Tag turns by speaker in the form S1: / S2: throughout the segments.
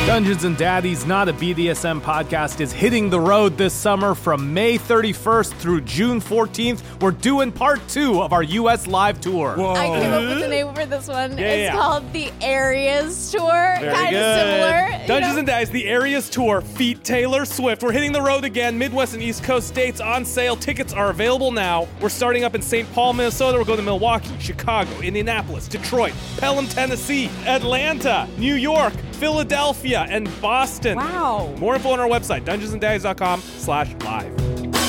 S1: Dungeons and Daddies, not a BDSM podcast, is hitting the road this summer from May 31st through June 14th. We're doing part 2 of our U.S. live tour.
S2: Whoa.
S3: I came up with the name for this one.
S1: Yeah,
S3: it's called the Areas Tour.
S1: Very
S3: Kind
S1: good.
S3: of similar.
S2: Dungeons and Daddies, the Areas Tour, feat Taylor Swift. We're hitting the road again. Midwest and East Coast dates on sale. Tickets are available now. We're starting up in St. Paul, Minnesota. We're going to Milwaukee, Chicago, Indianapolis, Detroit, Pelham, Tennessee, Atlanta, New York, Philadelphia, and Boston.
S3: Wow.
S2: More info on our website, dungeonsanddaddies.com/live.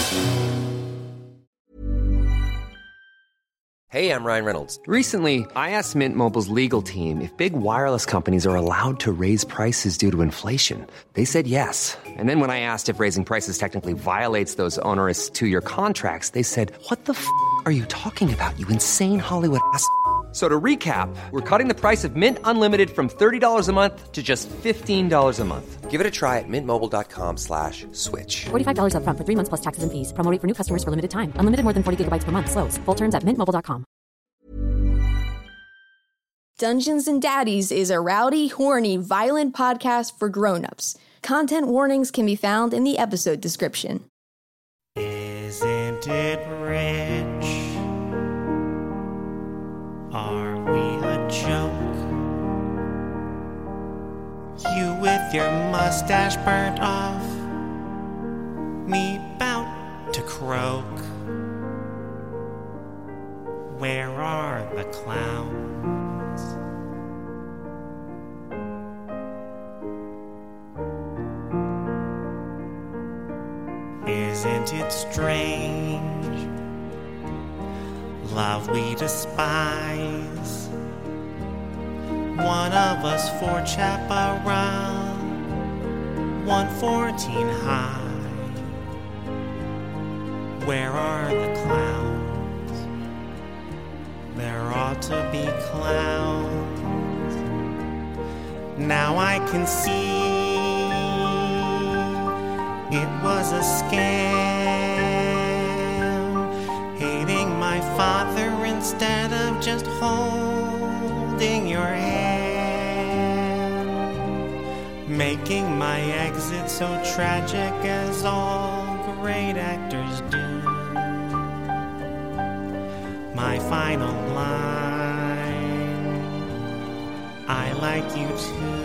S4: Hey, I'm Ryan Reynolds. Recently, I asked Mint Mobile's legal team if big wireless companies are allowed to raise prices due to inflation. They said yes. And then when I asked if raising prices technically violates those onerous two-year contracts, they said, "What the f*** are you talking about, you insane Hollywood ass?" So to recap, we're cutting the price of Mint Unlimited from $30 a month to just $15 a month. Give it a try at mintmobile.com/switch.
S5: $45 up front for 3 months plus taxes and fees. Promo rate for new customers for limited time. Unlimited more than 40 gigabytes per month. Slows full terms at mintmobile.com.
S3: Dungeons and Daddies is a rowdy, horny, violent podcast for grown-ups. Content warnings can be found in the episode description.
S6: Isn't it rich? Are we a joke? You with your mustache burnt off, me bout to croak. Where are the clowns? Isn't it strange? Love we despise. One of us for chaparral, 114 high. Where are the clowns? There ought to be clowns. Now I can see it was a scam, hating my father instead of just holding your hand, making my exit so tragic as all great actors do. My final line, I like you too.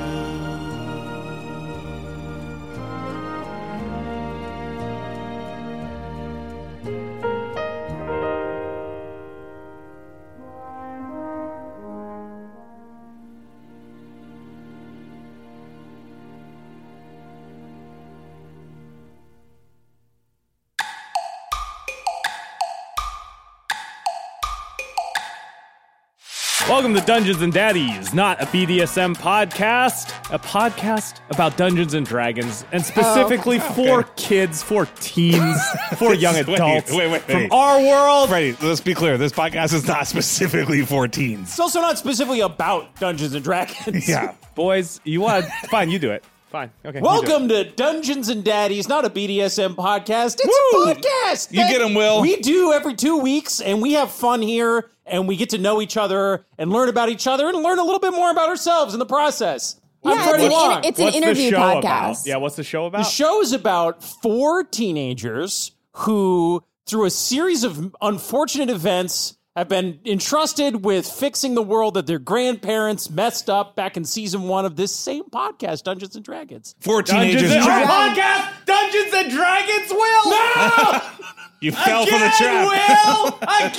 S2: Welcome to Dungeons and Daddies, not a BDSM podcast, a podcast about Dungeons and Dragons, and specifically for kids, for teens, for young adults.
S7: Wait.
S2: From our world.
S7: Freddie, let's be clear. This podcast is not specifically for teens.
S8: It's also not specifically about Dungeons and Dragons.
S7: Yeah.
S2: Boys, you want to... Fine, you do it. Fine. Okay.
S8: Welcome to Dungeons and Daddies, not a BDSM podcast. It's
S7: Woo!
S8: a podcast.
S7: You get 'em, Will.
S8: We do every 2 weeks, and we have fun here, and we get to know each other and learn about each other and learn a little bit more about ourselves in the process. I'm Freddie Wong.
S3: It's an
S2: What's the
S3: interview
S2: show
S3: podcast.
S2: about? Yeah, what's the show about?
S8: The show is about 4 teenagers who, through a series of unfortunate events, have been entrusted with fixing the world that their grandparents messed up back in season 1 of this same podcast, Dungeons and Dragons.
S7: 4
S2: Dungeons
S7: teenagers.
S2: and Podcast, Dungeons and Dragons, Will!
S8: No!
S7: You fell for the trap.
S2: Will!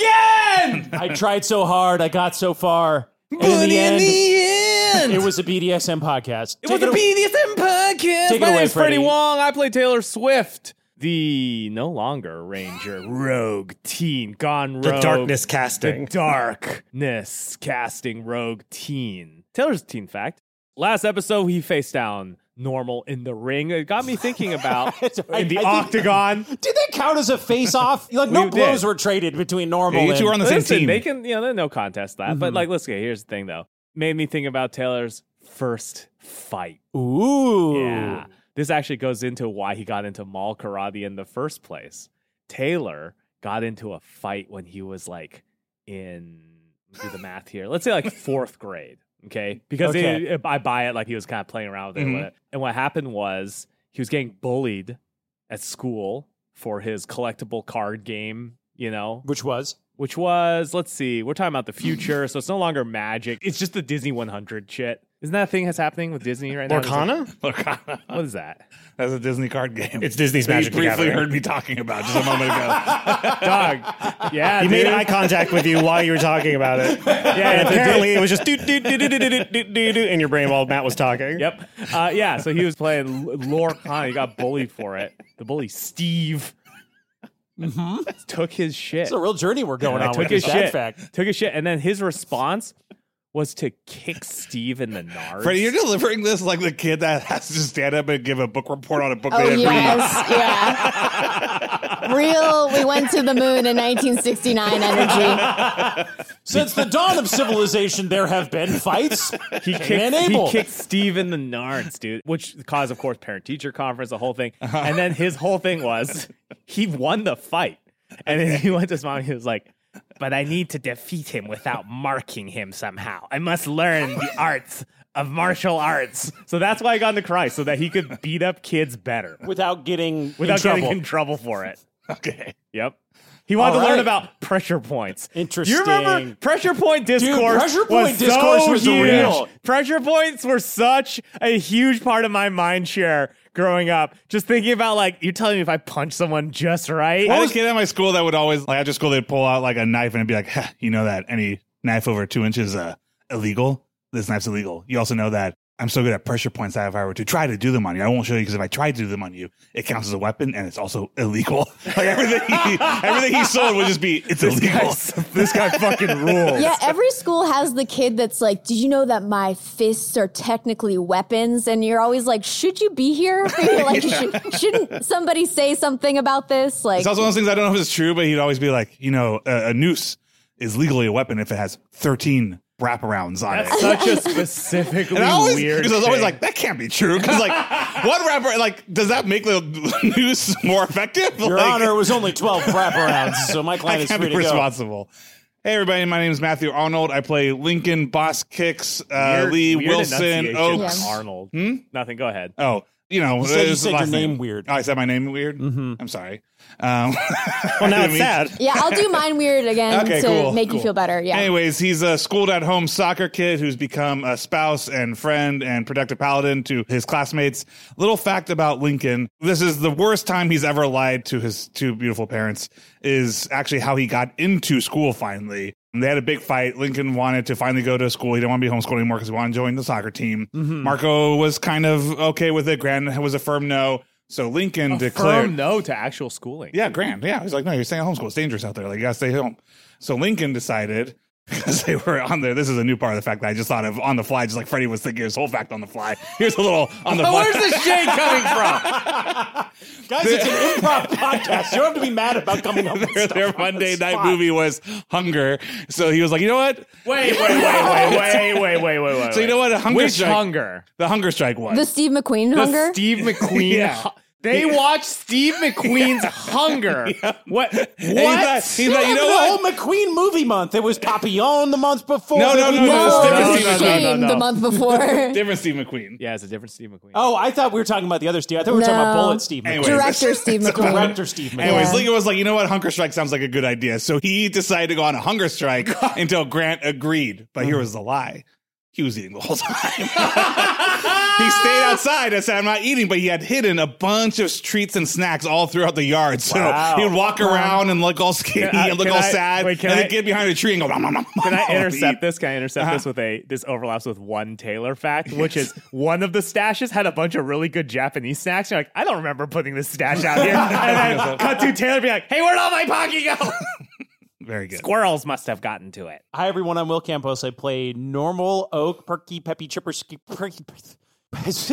S2: Again!
S8: I tried so hard, I got so far. And in the end, it was a BDSM podcast.
S2: It was a BDSM podcast.
S8: Take it
S2: My
S8: away,
S2: name's Freddie
S8: Freddie.
S2: Wong. I play Taylor Swift, the no longer Ranger, rogue teen, gone rogue.
S7: The darkness casting.
S2: The darkness casting rogue teen. Taylor's teen fact. Last episode, he faced down Normal in the ring. It got me thinking about in the octagon.
S8: Did that count as a face-off? Like, no
S2: We
S8: blows
S2: did.
S8: were traded between Normal
S7: Yeah, you
S8: and...
S7: two were on the same
S2: Listen,
S7: team.
S2: they can, there's no contest that. But like, let's get, here's the thing though. Made me think about Taylor's first fight.
S8: Ooh.
S2: Yeah. This actually goes into why he got into mall karate in the first place. Taylor got into a fight when he was like in, do the math here. Let's say like 4th grade.
S1: Okay, because
S8: Okay.
S1: I buy it like he was kind of playing around with it. And what happened was he was getting bullied at school for his collectible card game,
S8: Which was?
S1: let's see, we're talking about the future, so it's no longer Magic. It's just the Disney 100 shit. Isn't that a thing that's happening with Disney right now?
S7: Lorcana?
S1: What is that?
S7: That's a Disney card game.
S9: It's Disney's Magic
S7: You
S9: the
S7: briefly
S9: Gathering.
S7: heard me talking about just a moment ago.
S1: Dog. Yeah,
S9: He
S1: dude.
S9: made eye contact with you while you were talking about it.
S1: Yeah,
S9: And
S1: it's a
S9: apparently it was just do do do do do do do do do in your brain while Matt was talking.
S1: Yep. Yeah, so he was playing Lorcana. He got bullied for it. The bully, Steve, took his shit.
S8: It's a real journey we're going on
S1: took
S8: with
S1: his
S8: this dad
S1: shit.
S8: fact.
S1: Took his shit. And then his response was to kick Steve in the nards.
S7: Freddie, you're delivering this like the kid that has to stand up and give a book report on a book
S3: Oh,
S7: they didn't read.
S3: yes. Yeah. Real, we went to the moon in 1969 energy.
S8: Since the dawn of civilization, there have been fights.
S1: He kicked Steve in the nards, dude, which caused, of course, parent-teacher conference, the whole thing. And then his whole thing was he won the fight. And then he went to his mom and he was like, but I need to defeat him without marking him somehow. I must learn the arts of martial arts. So that's why I got into Christ, so that he could beat up kids better
S8: Without getting
S1: getting in trouble for it.
S7: Okay.
S1: Yep. He wanted
S8: All
S1: to learn
S8: right.
S1: about pressure points.
S8: Interesting.
S1: You remember pressure point discourse?
S8: pressure point discourse
S1: so
S8: was
S1: huge.
S8: real.
S1: Pressure points were such a huge part of my mind share growing up. Just thinking about, like, you're telling me if I punch someone just right.
S7: I had a kid at my school that would always, like, after school, they'd pull out like a knife and it'd be like, "Ha, you know that any knife over 2 inches illegal? This knife's illegal. You also know that I'm so good at pressure points that if I were to try to do them on you, I won't show you because if I try to do them on you, it counts as a weapon and it's also illegal." Like everything he sold would just be, it's illegal.
S1: This guy fucking rules.
S3: Yeah, every school has the kid that's like, did you know that my fists are technically weapons? And you're always like, should you be here? You're like, shouldn't somebody say something about this? Like,
S7: It's also one of those things I don't know if it's true, but he'd always be like, a noose is legally a weapon if it has 13 wraparounds on
S1: That's
S7: it.
S1: such a specifically
S7: And I always,
S1: weird
S7: because I was always
S1: thing.
S7: like, that can't be true. Because like, one wrapper, like, does that make the noose more effective?
S8: Your
S7: Like,
S8: Honor, it was only 12 wraparounds, so my
S7: I
S8: client is
S7: can't
S8: free
S7: be
S8: to go.
S7: responsible. Hey everybody, my name is Matthew Arnold. I play Lincoln, Boss Kicks, Lee,
S1: Weird
S7: Wilson,
S1: enunciation
S7: Oaks.
S1: from Arnold. Nothing. Go ahead.
S7: Oh,
S8: You said
S7: there's the
S8: your
S7: last
S8: name weird.
S7: Oh, I said my name weird? Mm-hmm. I'm sorry.
S9: Well, now it's sad.
S3: yeah, I'll do mine weird again
S7: Okay,
S3: to
S7: cool,
S3: make you
S7: cool.
S3: feel better. Yeah.
S7: Anyways, he's a schooled at home soccer kid who's become a spouse and friend and protective paladin to his classmates. Little fact about Lincoln. This is the worst time he's ever lied to his two beautiful parents, is actually how he got into school finally. They had a big fight. Lincoln wanted to finally go to school. He didn't want to be homeschooled anymore because he wanted to join the soccer team. Marco was kind of okay with it. Grant was a firm no. So Lincoln declared
S1: Firm no to actual schooling.
S7: Yeah, Grant. Yeah. He's like, no, you're staying at homeschool. It's dangerous out there. Like, you got to stay home. So Lincoln decided, because they were on there, this is a new part of the fact that I just thought of on the fly, just like Freddie was thinking his whole fact on the fly. Here's a little on the fly.
S1: Where's this shade coming from?
S8: Guys, it's an improv podcast. You don't have to be mad about coming up with stuff.
S7: Their
S8: on the
S7: Monday night
S8: spot.
S7: movie was Hunger. So he was like, you know what?
S1: Wait.
S7: So you know what? A hunger
S1: Which
S7: strike.
S1: Hunger?
S7: The hunger strike was.
S3: The Steve McQueen
S1: The
S3: hunger?
S1: Steve McQueen.
S7: Yeah.
S1: They watched Steve McQueen's Hunger. What?
S7: And he's like, you know
S8: The
S7: what?
S8: whole McQueen movie month. It was Papillon the month before.
S7: No, no, no,
S3: no,
S7: it's different
S3: it
S7: Steve
S3: was
S7: McQueen.
S3: Shame
S1: no.
S3: the month before.
S7: Different Steve McQueen.
S1: Yeah, it's a different Steve McQueen.
S8: Oh, I thought we were talking about the other Steve. I thought we were talking about
S3: No.
S8: Bullet Steve McQueen.
S7: Anyways.
S3: Director Steve McQueen.
S8: Director Steve McQueen.
S7: Anyways,
S3: Yeah.
S7: Lincoln was like, you know what? Hunger strike sounds like a good idea. So he decided to go on a hunger strike until Grant agreed. But here was the lie. He was eating the whole time. He stayed outside and said, I'm not eating, but he had hidden a bunch of treats and snacks all throughout the yard. So he would walk around and look all skinny and look all sad. And then get behind a tree and go,
S1: Can I intercept this? Can I intercept this with this overlaps with one Taylor fact, which is one of the stashes had a bunch of really good Japanese snacks. You're like, I don't remember putting this stash out here. And then cut to Taylor be like, hey, where'd all my Pocky go?
S7: Very good.
S1: Squirrels must have gotten to it.
S8: Hi, everyone. I'm Will Campos. I play normal, oak, perky, peppy, chipper, perky.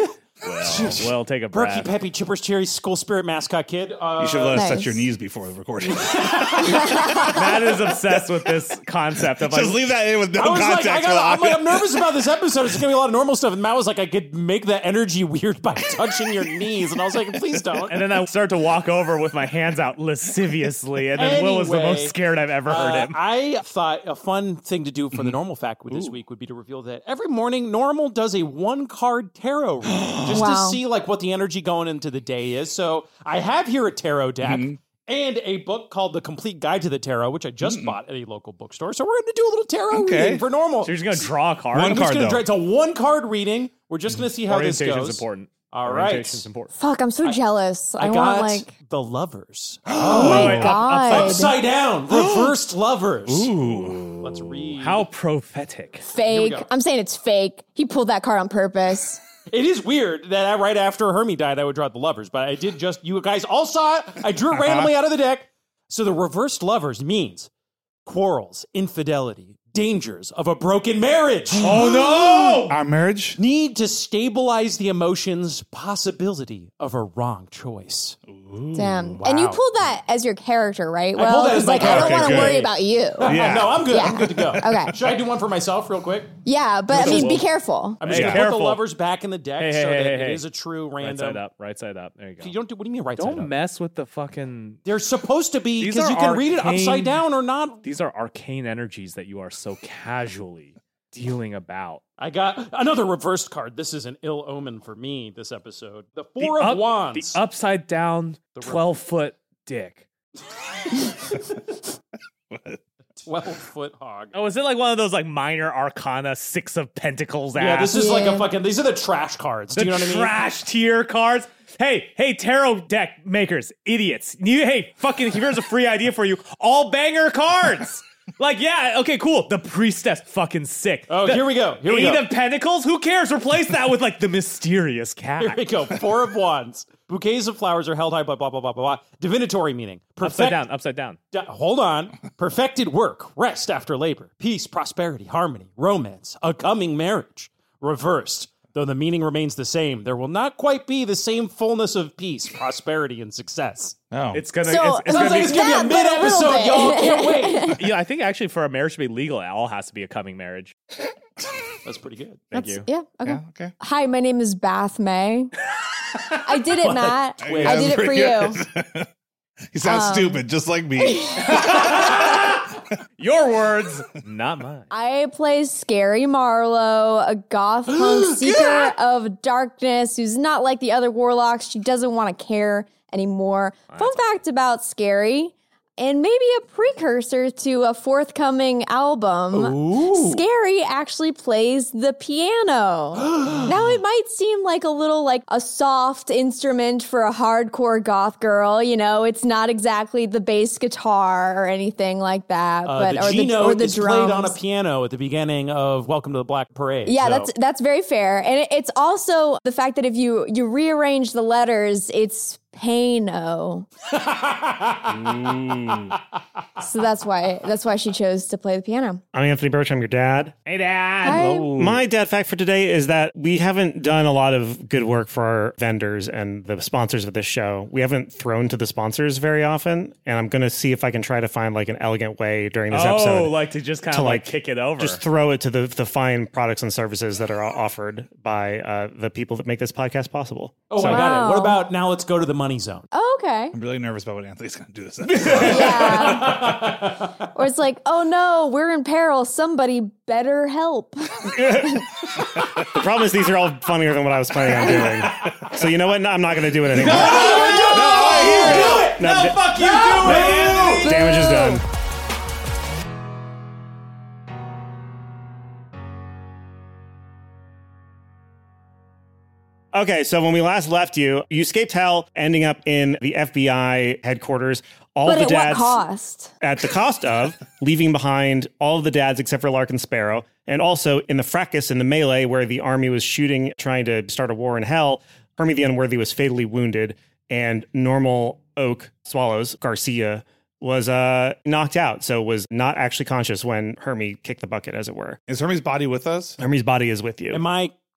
S1: We'll take a
S8: Berkey
S1: breath.
S8: Peppy Chippers Cherry School Spirit mascot kid.
S7: You should let us
S3: Nice.
S7: touch your knees before the recording.
S1: Matt is obsessed with this concept of like,
S7: Just leave that in with no
S8: I was like,
S7: context. for the
S8: I'm
S7: audience.
S8: nervous about this episode. It's gonna be a lot of normal stuff. And Matt was like, I could make the energy weird by touching your knees, and I was like, please don't.
S1: and then I start to walk over with my hands out lasciviously, and then Will was the
S8: Anyway,
S1: most scared I've ever heard him.
S8: I thought a fun thing to do for the normal fact this week would be to reveal that every morning Normal does a 1-card tarot reading just to
S3: Wow.
S8: see like what the energy going into the day is. So I have here a tarot deck. And a book called The Complete Guide to the Tarot, which I just bought at a local bookstore. So we're going to do a little tarot reading for Normal.
S1: So you're just gonna draw a card.
S7: One
S8: I'm just
S7: card,
S8: gonna
S7: though.
S8: It's a 1-card reading. We're just going to see how this
S1: Orientation's
S8: goes.
S1: important.
S8: All right.
S1: Orientation's important.
S3: Fuck, I'm so jealous. I
S8: got
S3: want like.
S8: the lovers.
S3: Oh my
S1: wait,
S3: god.
S8: Upside down, reversed lovers. Ooh. Let's read.
S1: How prophetic.
S3: Fake.
S8: go.
S3: I'm saying it's fake. He pulled that card on purpose.
S8: It is weird that right after Hermie died, I would draw the lovers, but I did just, you guys all saw it. I drew it randomly out of the deck. So the reversed lovers means quarrels, infidelity, dangers of a broken marriage.
S7: Oh no! Our marriage?
S8: Need to stabilize the emotions, possibility of a wrong choice.
S3: Damn. And you pulled that as your character, right?
S8: I pulled that as my
S3: I don't
S7: character.
S3: want to
S7: Okay,
S3: worry
S7: good.
S3: about you.
S7: Yeah.
S8: No, I'm good.
S3: Yeah.
S8: I'm good to go.
S3: Okay.
S8: Should I do one for myself real quick?
S3: Yeah, but I mean, be careful.
S8: I'm just
S1: Hey,
S8: going to put
S1: careful.
S8: the lovers back in the deck
S1: Hey,
S8: so
S1: hey,
S8: that
S1: hey,
S8: it
S1: hey.
S8: is a true
S1: Right
S8: random.
S1: side up. Right side up. There you go.
S8: You don't do, what do you mean right side
S1: Don't
S8: up?
S1: mess with the fucking.
S8: They're supposed to be
S1: These
S8: because
S1: are
S8: you can read it
S1: arcane-
S8: upside down or not.
S1: These are arcane energies that you are so casually dealing about.
S8: I got another reversed card. This is an ill omen for me this episode. The Four of Wands.
S1: The upside down 12-foot dick.
S8: 12-foot hog.
S1: Oh, is it like one of those like minor arcana 6 of pentacles
S8: Yeah,
S1: ass?
S8: this is like a
S3: Yeah.
S8: fucking, these are the trash cards. Do
S1: the
S8: you know what I mean?
S1: trash tier cards. Hey, tarot deck makers, idiots. Fucking, here's a free idea for you. All banger cards. Like, yeah, okay, cool. The Priestess, fucking sick.
S8: Oh, here we go. Here we
S1: Eight
S8: go.
S1: of Pentacles? Who cares? Replace that with like the mysterious cat.
S8: Here we go. Four of Wands. Bouquets of flowers are held high, blah, blah, blah, blah, blah. Divinatory meaning.
S1: Upside down.
S8: Hold on. Perfected work. Rest after labor. Peace, prosperity, harmony, romance. A coming marriage. Reversed. Though the meaning remains the same, there will not quite be the same fullness of peace, prosperity, and success.
S7: Oh.
S1: It's gonna.
S3: So-
S1: it's
S8: Sounds
S1: gonna
S8: like
S1: be.
S8: it's going to be a
S3: That, but a little
S8: mid-episode,
S3: bit.
S8: y'all. Can't wait.
S1: Yeah, I think actually for a marriage to be legal, it all has to be a coming marriage.
S8: That's pretty good.
S1: Thank you.
S3: Yeah, okay.
S7: Yeah, okay.
S3: Hi, my name is Bath May. I did it, Matt.
S7: Yeah,
S3: I did it
S7: that's
S3: for
S7: pretty
S3: you.
S7: good. He sounds stupid, just like me.
S1: Your words, not mine.
S3: I play Scary Marlowe, a goth punk seeker of darkness who's not like the other warlocks. She doesn't want to care anymore. Fun fact about Scary, and maybe a precursor to a forthcoming album, Scary actually plays the piano. Now, it might seem like a little like a soft instrument for a hardcore goth girl. You know, it's not exactly the bass guitar or anything like that.
S8: The
S3: or
S8: G
S3: the
S8: note is
S3: drums.
S8: played on a piano at the beginning of Welcome to the Black Parade.
S3: Yeah,
S8: so.
S3: that's very fair. And it's also the fact that if you rearrange the letters, it's Pano. So that's why she chose to play the piano.
S9: I'm Anthony Birch. I'm your dad.
S1: Hey, Dad.
S3: Hi.
S9: My dad fact for today is that we haven't done a lot of good work for our vendors and the sponsors of this show. We haven't thrown to the sponsors very often, and I'm going to see if I can try to find like an elegant way during this episode
S1: like to just kind
S9: to
S1: of like kick it over.
S9: just throw it to the fine products and services that are offered by the people that make this podcast possible.
S8: Oh, I got it. What about now let's go to the money zone?
S3: Oh, okay.
S7: I'm really nervous about what Anthony's going to do this episode.
S3: Yeah. Or it's like, oh no, we're in peril. Somebody better help.
S9: The problem is these are all funnier than what I was planning on doing. So you know what? No, I'm not going to do it anymore.
S8: Fuck you, do it!
S9: Damage is done. Okay, so when we last left you, you escaped hell, ending up in the FBI headquarters. All
S3: But
S9: the
S3: at what
S9: dads
S3: cost?
S9: at the cost of leaving behind all of the dads except for Lark and Sparrow, and also in the fracas, in the melee where the army was shooting, trying to start a war in hell. Hermie the Unworthy was fatally wounded, and normal Oak Swallows Garcia was knocked out, so was not actually conscious when Hermie kicked the bucket, as it were.
S7: Is Hermie's body with us?
S9: Hermie's body is with you.
S8: Am I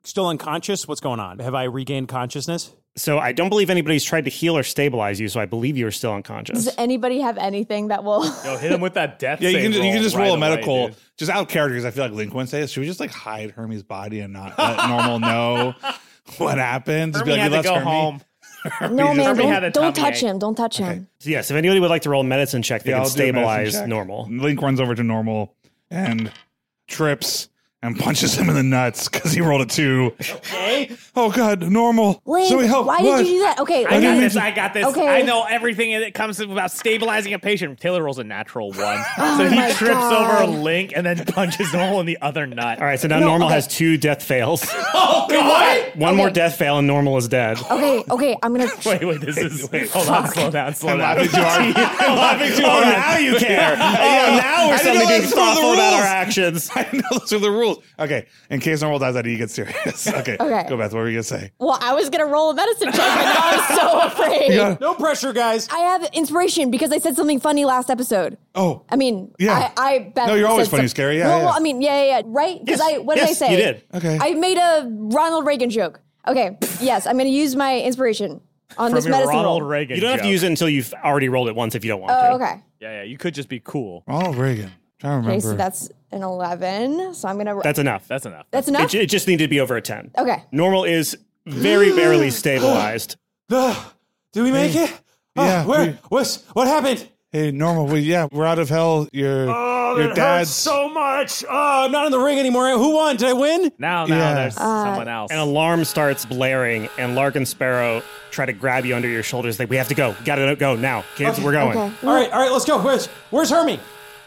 S8: still unconscious? What's going on? Have I regained consciousness?
S9: So I don't believe anybody's tried to heal or stabilize you, so I believe you're still unconscious.
S3: Does anybody have anything that will?
S1: Yo, hit him with that death
S7: Yeah,
S1: save
S7: you can just
S1: right
S7: roll a
S1: away,
S7: medical,
S1: dude.
S7: just out of character, because I feel like Link wouldn't say this. Should we just like hide Hermie's body and not let Normal know what happened? Just
S1: Hermie had to
S7: "Let's
S1: go
S7: Hermie."
S1: home.
S3: No, man,
S1: Hermie had a
S3: don't
S1: tummy
S3: touch
S1: ache.
S3: him. Don't touch him.
S9: So yes, if anybody would like to roll a medicine check, they
S7: Yeah,
S9: can
S7: I'll do a medicine
S9: stabilize
S7: check.
S9: Normal.
S7: Link runs over to Normal and trips and punches him in the nuts because he rolled a 2.
S8: Okay.
S7: Oh God, Normal.
S3: Link,
S7: Zoe, help.
S3: why
S7: What?
S3: did you do that? Okay,
S1: I
S7: didn't
S1: got
S7: mean
S1: this.
S7: to-
S1: I got this.
S3: Okay.
S1: I know everything that comes about stabilizing a patient. Taylor rolls a natural 1. So he
S3: my
S1: trips
S3: God.
S1: over a Link and then punches Normal in the other nut.
S9: All right, so now
S3: No,
S9: Normal
S3: okay.
S9: has 2 death fails.
S1: Oh, God.
S9: One more death fail and Normal is dead.
S3: Okay, I'm gonna.
S1: Wait, this is... Hold on, slow down.
S7: I'm laughing too hard. I'm laughing too
S9: Oh,
S7: hard.
S9: now you care. Now we're
S7: I didn't
S9: suddenly
S7: know
S9: being
S7: that's one of the
S9: thoughtful about
S7: rules.
S9: our actions.
S7: I know those are the rules. Okay, in case Normal dies, he gets serious. Okay,
S3: Okay.
S7: go Beth. What were you gonna say?
S3: Well, I was gonna roll a medicine check, but now I'm so afraid.
S8: No pressure, guys.
S3: I have inspiration because I said something funny last episode.
S7: Oh,
S3: I mean,
S7: Yeah.
S3: Beth
S7: No, you're always
S3: said
S7: funny, Scary. Yeah,
S3: Well,
S7: yeah.
S3: well, I mean, yeah, right? Because
S9: Yes.
S3: what did I
S9: Yes,
S3: say?
S9: you did.
S7: Okay.
S3: I made a Ronald Reagan joke. Okay, yes, I'm going to use my inspiration on
S1: From
S3: this
S1: your
S3: medicine
S1: Ronald
S3: roll.
S1: Reagan
S9: You don't have to
S1: joke.
S9: use it until you've already rolled it once if you don't want to.
S3: Oh, okay.
S1: Yeah, you could just be cool.
S7: Ronald Reagan. Trying to
S3: Okay,
S7: remember.
S3: so that's an 11. So I'm going to...
S9: That's enough.
S1: That's enough.
S3: That's enough?
S9: It just needed to be over a 10.
S3: Okay.
S9: Normal is very barely stabilized.
S8: Did we make it?
S7: Yeah,
S8: What happened?
S7: Hey, Normal. We're out of hell. Your dad's.
S8: so much. Oh, I'm not in the ring anymore. Who won? Did I win?
S1: Now
S7: Yeah.
S1: there's someone else.
S9: An alarm starts blaring, and Lark and Sparrow try to grab you under your shoulders. Like, we have to go. Gotta go now. Kids, we're going.
S3: Okay.
S8: All right, let's go. Where's Hermie?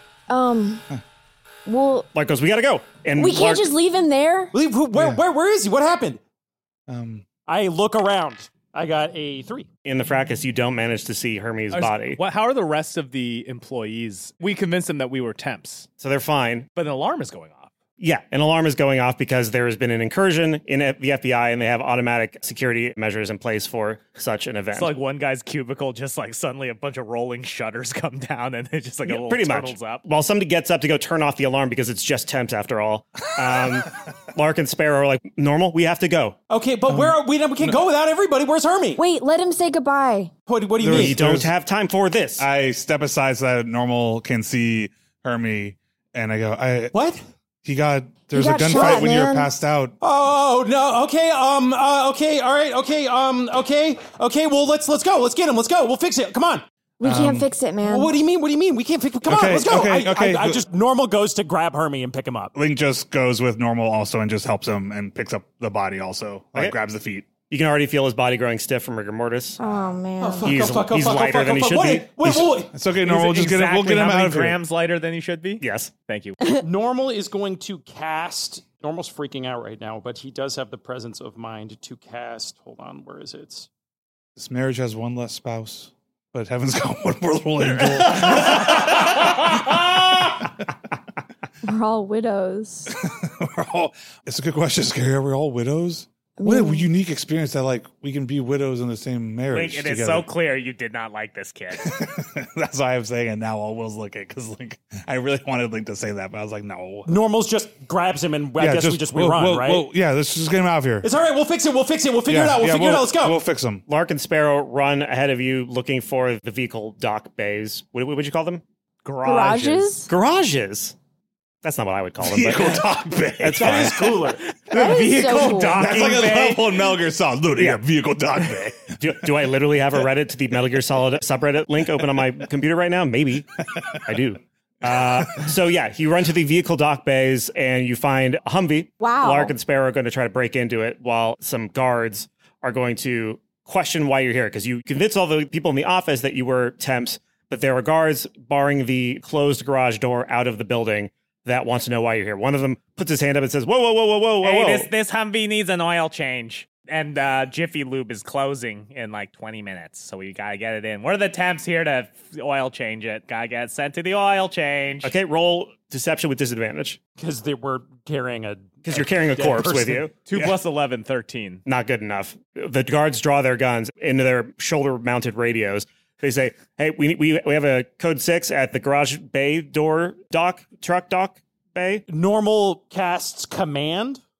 S3: Well,
S9: Lark goes, we gotta go. And
S3: we can't
S9: Lark,
S3: just leave him there.
S8: Where is he? What happened?
S7: Um,
S8: I look around. I got a 3.
S9: in the fracas, you don't manage to see Hermes' body.
S1: How are the rest of the employees? We convinced them that we were temps,
S9: So they're fine.
S1: but an alarm is going off.
S9: Yeah, an alarm is going off because there has been an incursion in the FBI, and they have automatic security measures in place for such an event.
S1: It's like one guy's cubicle, just like suddenly a bunch of rolling shutters come down, and it just like a little
S9: pretty
S1: turtles
S9: much.
S1: up.
S9: While somebody gets up to go turn off the alarm because it's just temps after all, Lark and Sparrow are like, Normal, we have to go.
S8: Okay, but where are we can't go without everybody. Where's Hermie?
S3: Wait, let him say goodbye.
S8: What do you
S7: There
S8: mean?
S9: You don't have time for this.
S7: I step aside so that Normal can see Hermie, and I go,
S8: What?
S7: There's a
S3: got
S7: gunfight
S3: shot,
S7: when you were
S3: man.
S7: passed out.
S8: Oh no. Okay. Okay. All right. Okay. Okay. Well, let's go. Let's get him. Let's go. We'll fix it. Come on.
S3: We can't fix it, man.
S8: What do you mean? We can't fix it. Come on.
S7: Okay,
S8: Let's go.
S7: okay.
S8: I just Normal goes to grab Hermie and pick him up.
S7: Link just goes with Normal also and just helps him and picks up the body also. Like
S9: Okay.
S7: grabs the feet.
S9: You can already feel his body growing stiff from rigor mortis.
S3: Oh, man.
S9: He's lighter than he should be.
S8: Wait.
S7: It's okay, Normal. We'll get
S1: Exactly
S7: him
S1: how
S7: out
S1: many
S7: of here.
S1: grams lighter than he should be.
S9: Yes.
S1: Thank you.
S8: Normal is going to cast. Normal's freaking out right now, but he does have the presence of mind to cast. Hold on, where is it?
S7: This marriage has one less spouse, but heaven's got one more little angel.
S3: We're all widows.
S7: It's a good question, Scary. Are we all widows? What a unique experience that like we can be widows in the same marriage.
S1: Link, it is
S7: together.
S1: so clear you did not like this kid.
S7: That's why I'm saying it now while Will's looking, because like I really wanted Link to say that, but I was like, no.
S8: Normal's just grabs him, and I guess we run, right?
S7: Yeah, let's just get him out of here.
S8: It's all right. We'll fix it. We'll figure it out. We'll figure it out. Let's go.
S7: We'll fix him.
S9: Lark and Sparrow run ahead of you looking for the vehicle dock bays. What would you call them?
S3: Garages?
S9: Garages. That's not what I would call them.
S7: Vehicle
S9: But
S7: dock bay.
S8: That is cooler.
S3: That is so cool.
S7: That's like a
S1: bay.
S7: level in Metal Gear Solid. Look, yeah, vehicle dock bay.
S9: do I literally have a Reddit to the Metal Gear Solid subreddit link open on my computer right now? Maybe. I do. So yeah, you run to the vehicle dock bays and you find a Humvee.
S3: Wow.
S9: Lark and Sparrow are going to try to break into it while some guards are going to question why you're here, because you convinced all the people in the office that you were temps, but there are guards barring the closed garage door out of the building that wants to know why you're here. One of them puts his hand up and says, whoa.
S1: Hey, this Humvee needs an oil change. And Jiffy Lube is closing in like 20 minutes, so we gotta get it in. We're the temps here to oil change it. Gotta get sent to the oil change.
S9: Okay, roll deception with disadvantage.
S8: Because they were carrying
S9: Because you're carrying a
S8: dead
S9: corpse with
S8: person.
S9: you.
S1: 2 plus 11, 13.
S9: Not good enough. The guards draw their guns into their shoulder-mounted radios. They say, hey, we have a code 6 at the garage bay door truck dock bay.
S8: Normal casts command.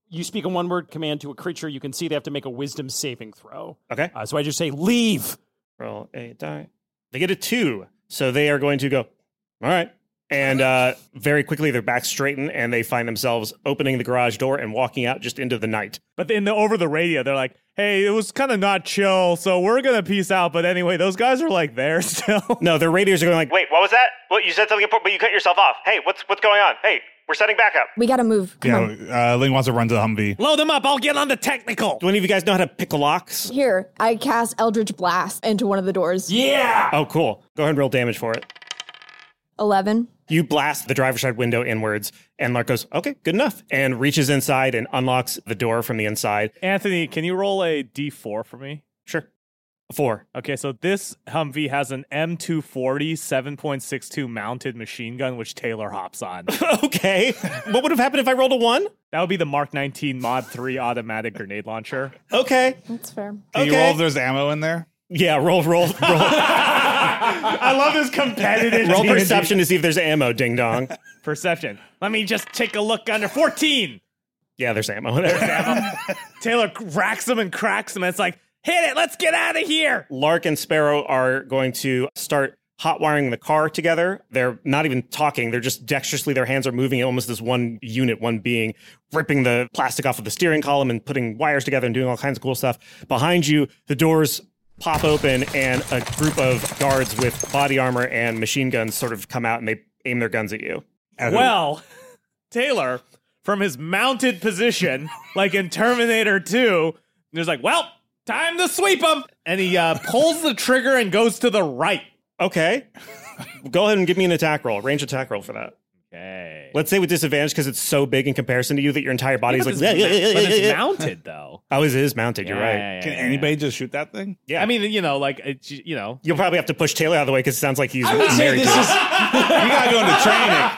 S8: you speak a one-word command to a creature you can see, they have to make a wisdom saving throw.
S9: Okay.
S8: So I just say, leave.
S9: Roll a die. They get a 2. So they are going to go, all right. And very quickly, their backs straighten and they find themselves opening the garage door and walking out just into the night.
S1: But over the radio, they're like, hey, it was kind of not chill, so we're going to peace out. But anyway, those guys are like there still.
S9: No, their radios are going like, wait, what was that? Well, you said something important, but you cut yourself off. Hey, what's going on? Hey, we're setting back up.
S3: We gotta move. Come on.
S7: Ling wants to run to the Humvee.
S1: Load them up. I'll get on the technical.
S9: Do any of you guys know how to pick locks?
S3: Here, I cast Eldritch Blast into one of the doors.
S8: Yeah.
S9: Oh, cool. Go ahead and roll damage for it.
S3: 11.
S9: You blast the driver's side window inwards, and Lark goes, okay, good enough, and reaches inside and unlocks the door from the inside.
S1: Anthony, can you roll a D4 for me?
S9: Sure. 4.
S1: Okay, so this Humvee has an M240 7.62 mounted machine gun, which Taylor hops on.
S9: Okay. What would have happened if I rolled a 1?
S1: That would be the Mark 19 Mod 3 automatic grenade launcher.
S9: Okay.
S3: That's fair.
S7: Can you roll if there's ammo in there?
S9: Yeah, roll.
S1: I love this competitive.
S9: Roll
S1: D&D.
S9: perception to see if there's ammo, ding dong.
S1: Perception. Let me just take a look under 14.
S9: Yeah, there's ammo there.
S1: Taylor racks them and cracks them. And it's like, hit it. Let's get out of here.
S9: Lark and Sparrow are going to start hot wiring the car together. They're not even talking. They're just dexterously, their hands are moving almost as one unit, one being, ripping the plastic off of the steering column and putting wires together and doing all kinds of cool stuff. Behind you, the doors pop open and a group of guards with body armor and machine guns sort of come out and they aim their guns at you.
S1: Well, Taylor, from his mounted position, like in Terminator 2, there's like, well, time to sweep him. And he pulls the trigger and goes to the right.
S9: Okay. Go ahead and give me an attack roll, range attack roll for that.
S1: Okay.
S9: Let's say with disadvantage because it's so big in comparison to you that your entire body's
S1: but
S9: like...
S1: it's mounted, though.
S9: Oh, it is mounted. You're right.
S1: Yeah,
S7: Can anybody just shoot that thing?
S9: Yeah.
S1: I mean, like,
S9: You'll probably have to push Taylor out of the way because it sounds like he's
S8: I would say
S9: married
S8: this
S9: to
S8: is.
S7: You gotta go into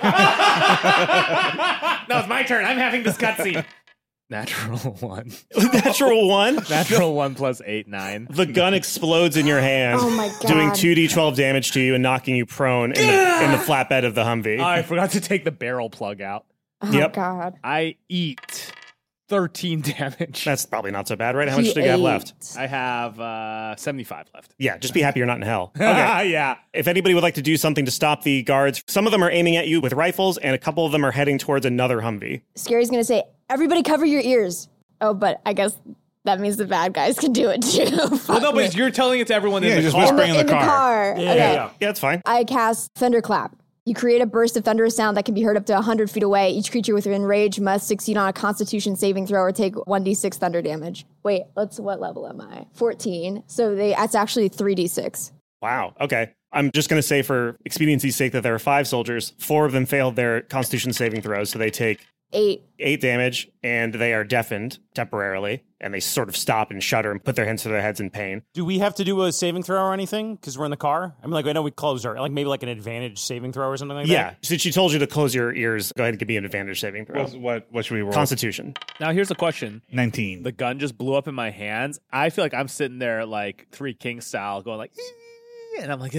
S7: training.
S1: No, it's my turn. I'm having this cutscene. Natural 1.
S9: Natural 1?
S1: Natural 1 plus 8, 9.
S9: The gun explodes in your hand,
S3: Oh my God.
S9: doing 2d12 damage to you and knocking you prone in the flatbed of the Humvee.
S1: Oh, I forgot to take the barrel plug out.
S3: Oh,
S9: Yep.
S3: God.
S1: I eat 13 damage.
S9: That's probably not so bad, right? How much do you have left?
S1: I have 75 left.
S9: Yeah, just be happy you're not in hell. Okay.
S1: Yeah.
S9: If anybody would like to do something to stop the guards, some of them are aiming at you with rifles, and a couple of them are heading towards another Humvee.
S3: Scary's gonna say, everybody cover your ears. Oh, but I guess that means the bad guys can do it too.
S1: Well, no, but you're telling it to everyone in the
S7: just
S1: car.
S7: whispering in the car.
S3: car.
S8: Yeah,
S3: Okay.
S8: yeah.
S9: Yeah, that's fine.
S3: I cast Thunderclap. You create a burst of thunderous sound that can be heard up to 100 feet away. Each creature within range must succeed on a Constitution saving throw or take 1d6 thunder damage. Wait, what level am I? 14. So that's actually 3d6.
S9: Wow. Okay. I'm just going to say for expediency's sake that there are 5 soldiers. 4 of them failed their Constitution saving throws, so they take
S3: 8.
S9: 8 damage, and they are deafened temporarily, and they sort of stop and shudder and put their hands to their heads in pain.
S8: Do we have to do a saving throw or anything? Because we're in the car? I mean, like, I know we closed our, like, maybe like an advantage saving throw or something like that?
S9: Yeah. Since she told you to close your ears, go ahead and give me an advantage saving throw.
S7: What should we roll?
S9: Constitution.
S1: Now, here's a question.
S7: 19.
S1: The gun just blew up in my hands. I feel like I'm sitting there like Three Kings style going like, and I'm like,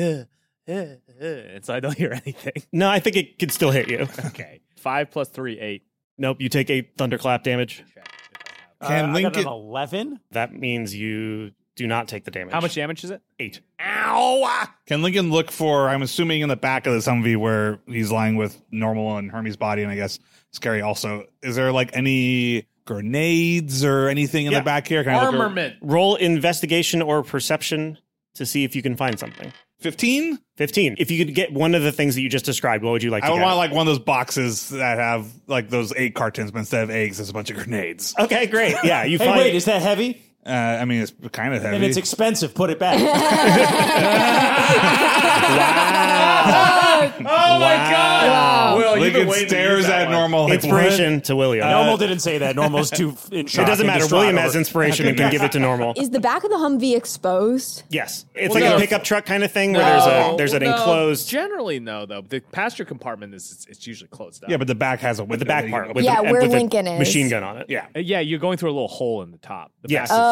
S1: and so I don't hear anything.
S9: No, I think it could still hit you.
S1: Okay. 5 plus 3, 8.
S9: Nope, you take 8 thunderclap damage.
S7: Can
S8: I
S7: Link
S8: got an
S7: get-
S8: 11?
S9: That means you do not take the damage.
S1: How much damage is it?
S9: 8.
S1: Ow!
S7: Can Lincoln look for, I'm assuming in the back of this Humvee where he's lying with Normal and Hermes' body, and I guess Scary also, is there like any grenades or anything in the back here? Can I look
S1: Armament.
S9: Roll investigation or perception to see if you can find something.
S7: 15?
S9: 15. If you could get one of the things that you just described, what would you like to
S7: I would
S9: get?
S7: want like one of those boxes that have like those egg cartons, but instead of eggs, there's a bunch of grenades.
S9: Okay, great. Yeah, you
S8: Hey,
S9: find
S8: wait, is that heavy?
S7: I mean, it's kind of heavy.
S8: And it's expensive. Put it back.
S1: Oh my God!
S3: Wow.
S1: Will, you've been
S7: Lincoln
S1: waiting to use
S7: stares
S1: that
S7: at
S1: one.
S7: Normal. Like,
S9: inspiration to William.
S8: Normal didn't say that. Normal's too in shock.
S9: it doesn't
S8: and
S9: matter.
S8: distraught
S9: William
S8: over-
S9: has inspiration and can give it to Normal.
S3: Is the back of the Humvee exposed?
S9: Yes. It's
S1: Well,
S9: like
S1: no.
S9: a pickup truck kind of thing where there's an
S1: No,
S9: enclosed...
S1: Generally, no, though. The passenger compartment it's usually closed up.
S7: Yeah, but the back has a
S9: With
S7: window.
S9: the back
S7: that you
S9: part.
S7: can
S9: With
S3: Yeah,
S9: the,
S3: where
S9: with the
S3: Lincoln is.
S9: machine gun on it.
S7: Yeah.
S1: Yeah, you're going through a little hole in the top. The
S9: Yes.
S1: back is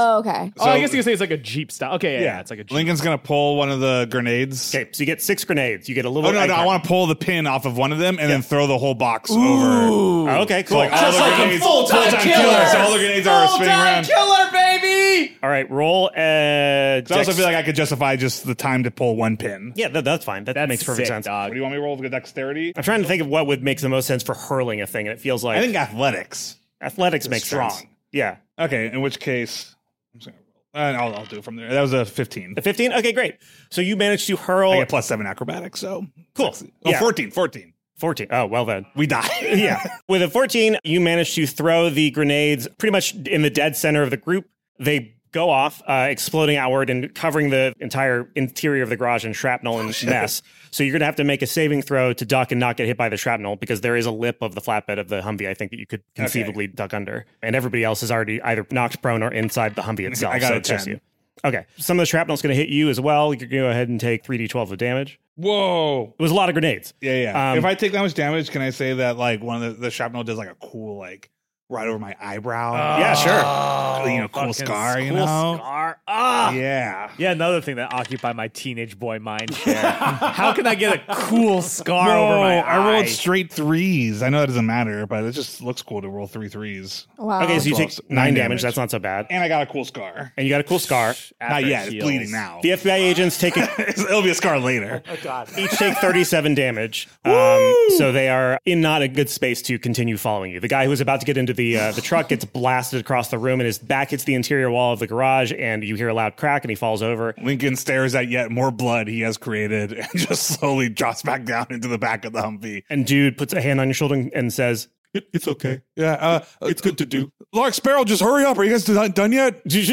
S3: Oh, okay.
S1: I guess you could say it's like a Jeep style. Okay, yeah, it's like a Jeep.
S7: Lincoln's going to pull one of the grenades.
S9: Okay, so you get 6 grenades. You get a little.
S7: Oh, no, I want to pull the pin off of one of them and then throw the whole box over.
S9: Oh, okay, cool.
S7: So like all the grenades,
S8: full-time
S7: killer. So all the grenades are spinning around.
S2: Killer, baby!
S9: All right, roll.
S7: I also feel like I could justify just the time to pull one pin.
S9: Yeah, that's fine. That makes perfect sense.
S7: What do you want me to roll for dexterity?
S9: I'm trying to think of what would make the most sense for hurling a thing, and it feels like
S7: I think athletics.
S9: Athletics makes
S7: strong.
S9: sense. Yeah.
S7: Okay, in which case, I'm just gonna roll. I'll do it from there. That was a 15.
S9: A 15? Okay, great. So you managed to hurl.
S7: I get +7 acrobatics, so
S9: Cool.
S7: Oh,
S9: Yeah.
S7: 14.
S9: 14. Oh, well then.
S7: We die.
S9: Yeah. With a 14, you manage to throw the grenades pretty much in the dead center of the group. They go off, exploding outward and covering the entire interior of the garage in shrapnel and mess. So you're going to have to make a saving throw to duck and not get hit by the shrapnel because there is a lip of the flatbed of the Humvee, I think, that you could conceivably duck under. And everybody else is already either knocked prone or inside the Humvee itself.
S7: I got
S9: so
S7: a
S9: it's just
S7: 10.
S9: you. Okay. Some of the shrapnel's going to hit you as well. You're going to go ahead and take 3d12 of damage.
S7: Whoa.
S9: It was a lot of grenades.
S7: Yeah. If I take that much damage, can I say that like one of the shrapnel does like a cool like right over my eyebrow?
S9: Yeah, sure.
S7: Cool scar,
S1: Cool
S7: know?
S1: scar.
S7: Yeah.
S1: Yeah, another thing that occupied my teenage boy mind share. How can I get a cool scar over my eye?
S7: I rolled straight 3s. I know that doesn't matter, but it just looks cool to roll 3 3s.
S3: Wow.
S9: Okay, so you
S7: Well,
S9: take 9 damage. That's not so bad.
S7: And I got a cool scar.
S9: And you got a cool scar.
S7: Not yet. It's
S1: heals.
S7: bleeding now.
S9: The FBI agents take
S7: It'll be a scar later.
S8: Oh, God.
S9: each take 37 damage. So they are in not a good space to continue following you. The guy who was about to get into the truck gets blasted across the room and his back hits the interior wall of the garage and you hear a loud crack and he falls over.
S7: Lincoln stares at yet more blood he has created and just slowly drops back down into the back of the Humvee.
S9: And dude puts a hand on your shoulder and says,
S7: It's okay. Yeah, it's good to do. Lark Sparrow, just hurry up. Are you guys done yet?
S1: They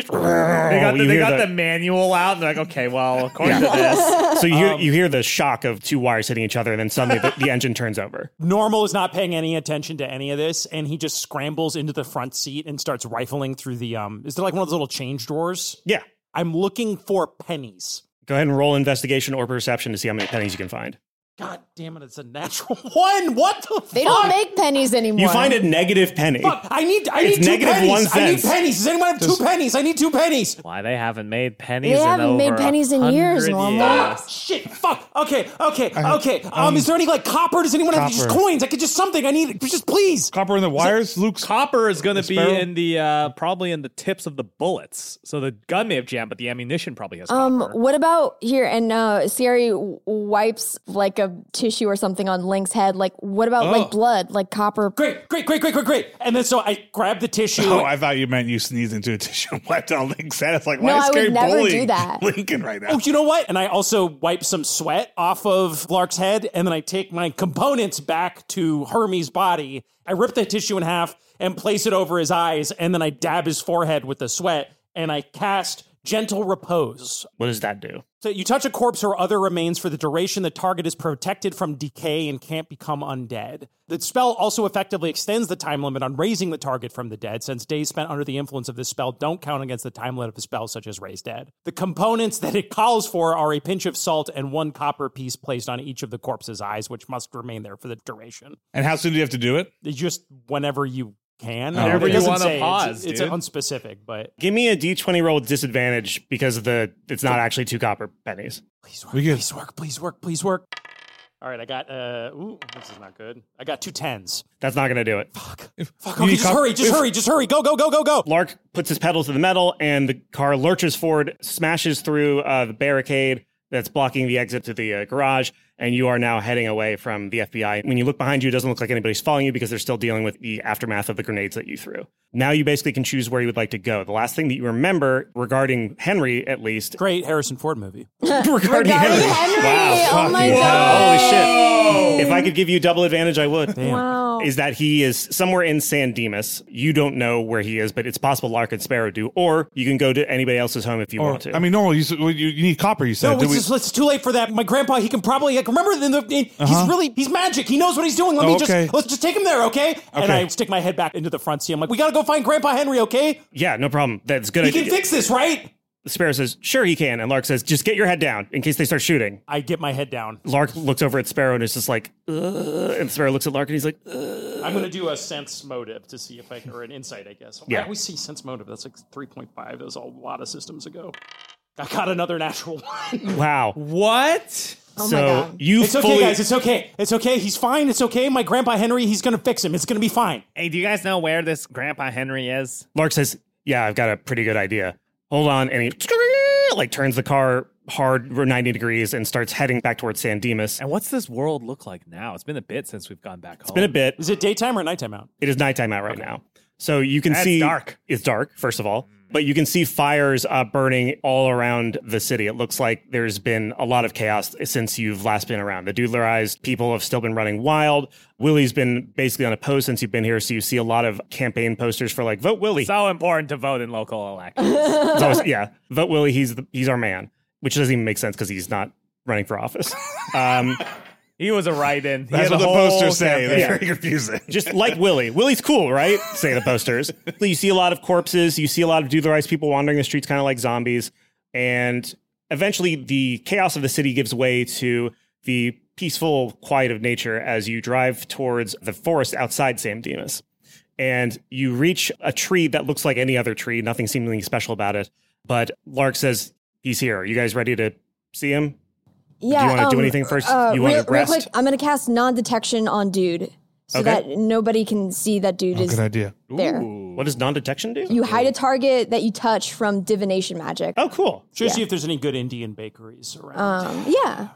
S1: got the manual out and they're like, okay, well, according to this.
S9: So you hear the shock of 2 wires hitting each other and then suddenly the engine turns over.
S8: Normal is not paying any attention to any of this, and he just scrambles into the front seat and starts rifling through the, is there like one of those little change drawers?
S9: Yeah.
S8: I'm looking for pennies.
S9: Go ahead and roll investigation or perception to see how many pennies you can find.
S8: God damn it, it's a natural 1. What the fuck?
S3: They don't make pennies anymore.
S9: You find a negative penny.
S8: Fuck, I need
S9: It's
S8: 2
S9: negative
S8: pennies.
S9: 1
S8: I need
S9: cent.
S8: pennies. Does anyone have 2 pennies? I need 2 pennies.
S1: Why they haven't made pennies
S3: They
S1: in
S3: haven't
S1: over
S3: made pennies in years,
S1: 100
S3: Normal.
S1: years.
S8: Shit, fuck. Okay. Is there any like copper? Does anyone have just
S7: Copper.
S8: coins? I could just something. I need just please.
S7: Copper in the wires? Luke's
S1: Copper is going to be
S7: Sparrow?
S1: in the probably in the tips of the bullets. So the gun may have jammed, but the ammunition probably has copper.
S3: What about here? And Siri wipes like a tissue or something on Link's head. Like, what about like blood, like copper?
S8: Great. And then so I grab the tissue.
S7: Oh, I thought you meant you sneezed into a tissue and wiped out Link's head. It's like, why
S3: No,
S7: is
S3: I would
S7: Scary
S3: never
S7: bullying
S3: do that.
S7: Lincoln right now?
S8: Oh, you know what? And I also wipe some sweat off of Lark's head, and then I take my components back to Hermes' body. I rip the tissue in half and place it over his eyes, and then I dab his forehead with the sweat, and I cast Gentle Repose.
S9: What does that do?
S8: So you touch a corpse or other remains for the duration the target is protected from decay and can't become undead. The spell also effectively extends the time limit on raising the target from the dead, since days spent under the influence of this spell don't count against the time limit of a spell such as Raise Dead. The components that it calls for are a pinch of salt and 1 copper piece placed on each of the corpse's eyes, which must remain there for the duration.
S7: And how soon do you have to do it?
S8: It's just whenever you can.
S1: Whenever
S8: It
S1: you
S8: doesn't
S1: wanna
S8: say.
S1: pause,
S8: It's
S1: dude.
S8: unspecific, but
S9: Give me a d20 roll with disadvantage because of it's not actually 2 copper pennies.
S8: please work. All right, I got, this is not good. I got 2 10s.
S9: That's not going to do it.
S8: Fuck, okay, just hurry. Go.
S9: Lark puts his pedal to the metal and the car lurches forward, smashes through the barricade that's blocking the exit to the garage, and you are now heading away from the FBI. When you look behind you, it doesn't look like anybody's following you because they're still dealing with the aftermath of the grenades that you threw. Now you basically can choose where you would like to go. The last thing that you remember regarding Henry, at least,
S8: Great Harrison Ford movie.
S9: regarding Henry.
S3: Wow. Oh my
S9: fucking hell.
S3: God.
S9: Holy shit. If I could give you double advantage, I would.
S3: Wow.
S9: Is that he is somewhere in San Dimas. You don't know where he is, but it's possible Lark and Sparrow do. Or you can go to anybody else's home if you want to.
S7: I mean, normal. You need copper. You said.
S8: No, it's too late for that. My grandpa, he can probably remember. He's magic. He knows what he's doing. Let's just take him there, okay? And I stick my head back into the front seat. I'm like, we gotta go find Grandpa Henry, okay?
S9: Yeah, no problem. That's good.
S8: He can fix this, right?
S9: Sparrow says, sure he can. And Lark says, just get your head down in case they start shooting.
S8: I get my head down.
S9: Lark looks over at Sparrow and is just like, and Sparrow looks at Lark and he's like,
S8: I'm going to do a sense motive to see if I can, or an insight, I guess.
S9: Yeah.
S8: I always see sense motive. That's like 3.5. That was a lot of systems ago. I got another natural one.
S9: Wow.
S2: What?
S3: Oh my
S9: So
S3: God.
S9: you
S8: It's okay, guys. It's okay. It's okay. He's fine. It's okay. My grandpa Henry, he's going to fix him. It's going to be fine.
S1: Hey, do you guys know where this Grandpa Henry is?
S9: Lark says, yeah, I've got a pretty good idea. Hold on. And he like turns the car hard 90 degrees and starts heading back towards San Dimas.
S1: And what's this world look like now? It's been a bit since we've gone back home.
S9: It's been a bit.
S8: Is it daytime or nighttime out?
S9: It is nighttime out right now. So you can
S1: That's
S9: see
S1: dark.
S9: It's dark, first of all, but you can see fires burning all around the city. It looks like there's been a lot of chaos since you've last been around. The doodlerized people have still been running wild. Willie's been basically unopposed since you've been here, so you see a lot of campaign posters for like vote Willie.
S1: So important to vote in local elections.
S9: It's always, yeah, vote Willie. He's our man, which doesn't even make sense because he's not running for office.
S1: He was a write-in. He
S7: That's
S1: had
S7: what
S1: a
S7: the
S1: whole
S7: posters say.
S1: campaign.
S7: They're very confusing.
S9: Just like Willie. Willie's cool, right? Say the posters. You see a lot of corpses. You see a lot of doodlerized people wandering the streets kind of like zombies. And eventually the chaos of the city gives way to the peaceful quiet of nature as you drive towards the forest outside San Dimas. And you reach a tree that looks like any other tree, nothing seemingly special about it. But Lark says, he's here. Are you guys ready to see him?
S3: Yeah,
S9: do you want to do anything first? You want to
S3: real
S9: rest?
S3: quick, I'm going to cast non-detection on dude so
S9: Okay.
S3: that nobody can see that dude is
S7: Good idea.
S3: there.
S9: What does non-detection do?
S3: You hide a target that you touch from divination magic.
S9: Oh, cool.
S8: Should see if there's any good Indian bakeries around.
S3: Yeah.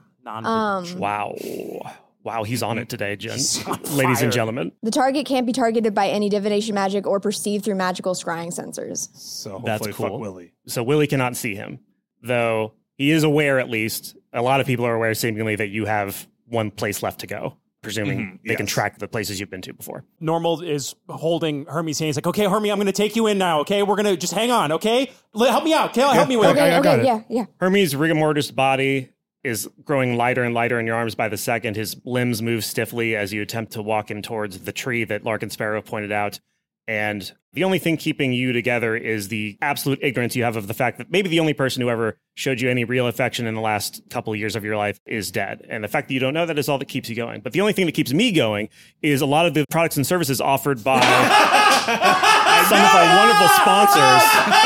S9: Wow, he's on it today, Jen.
S8: on
S9: Ladies
S8: fire.
S9: and gentlemen.
S3: The target can't be targeted by any divination magic or perceived through magical scrying sensors.
S7: So
S9: That's
S7: hopefully
S9: cool.
S7: fuck Willie.
S9: So Willie cannot see him, though he is aware, at least. A lot of people are aware, seemingly, that you have one place left to go, presuming they can
S7: yes.
S9: track the places you've been to before.
S8: Normal is holding Hermes' hand. He's like, okay, Hermes, I'm going to take you in now, okay? We're going to just hang on, okay? Help me out. Okay, help me with it.
S3: Okay,
S7: I got it.
S3: yeah.
S9: Hermes' rigor mortis body is growing lighter and lighter in your arms by the second. His limbs move stiffly as you attempt to walk him towards the tree that Lark and Sparrow pointed out. And the only thing keeping you together is the absolute ignorance you have of the fact that maybe the only person who ever showed you any real affection in the last couple of years of your life is dead. And the fact that you don't know that is all that keeps you going. But the only thing that keeps me going is a lot of the products and services offered by some of our wonderful sponsors,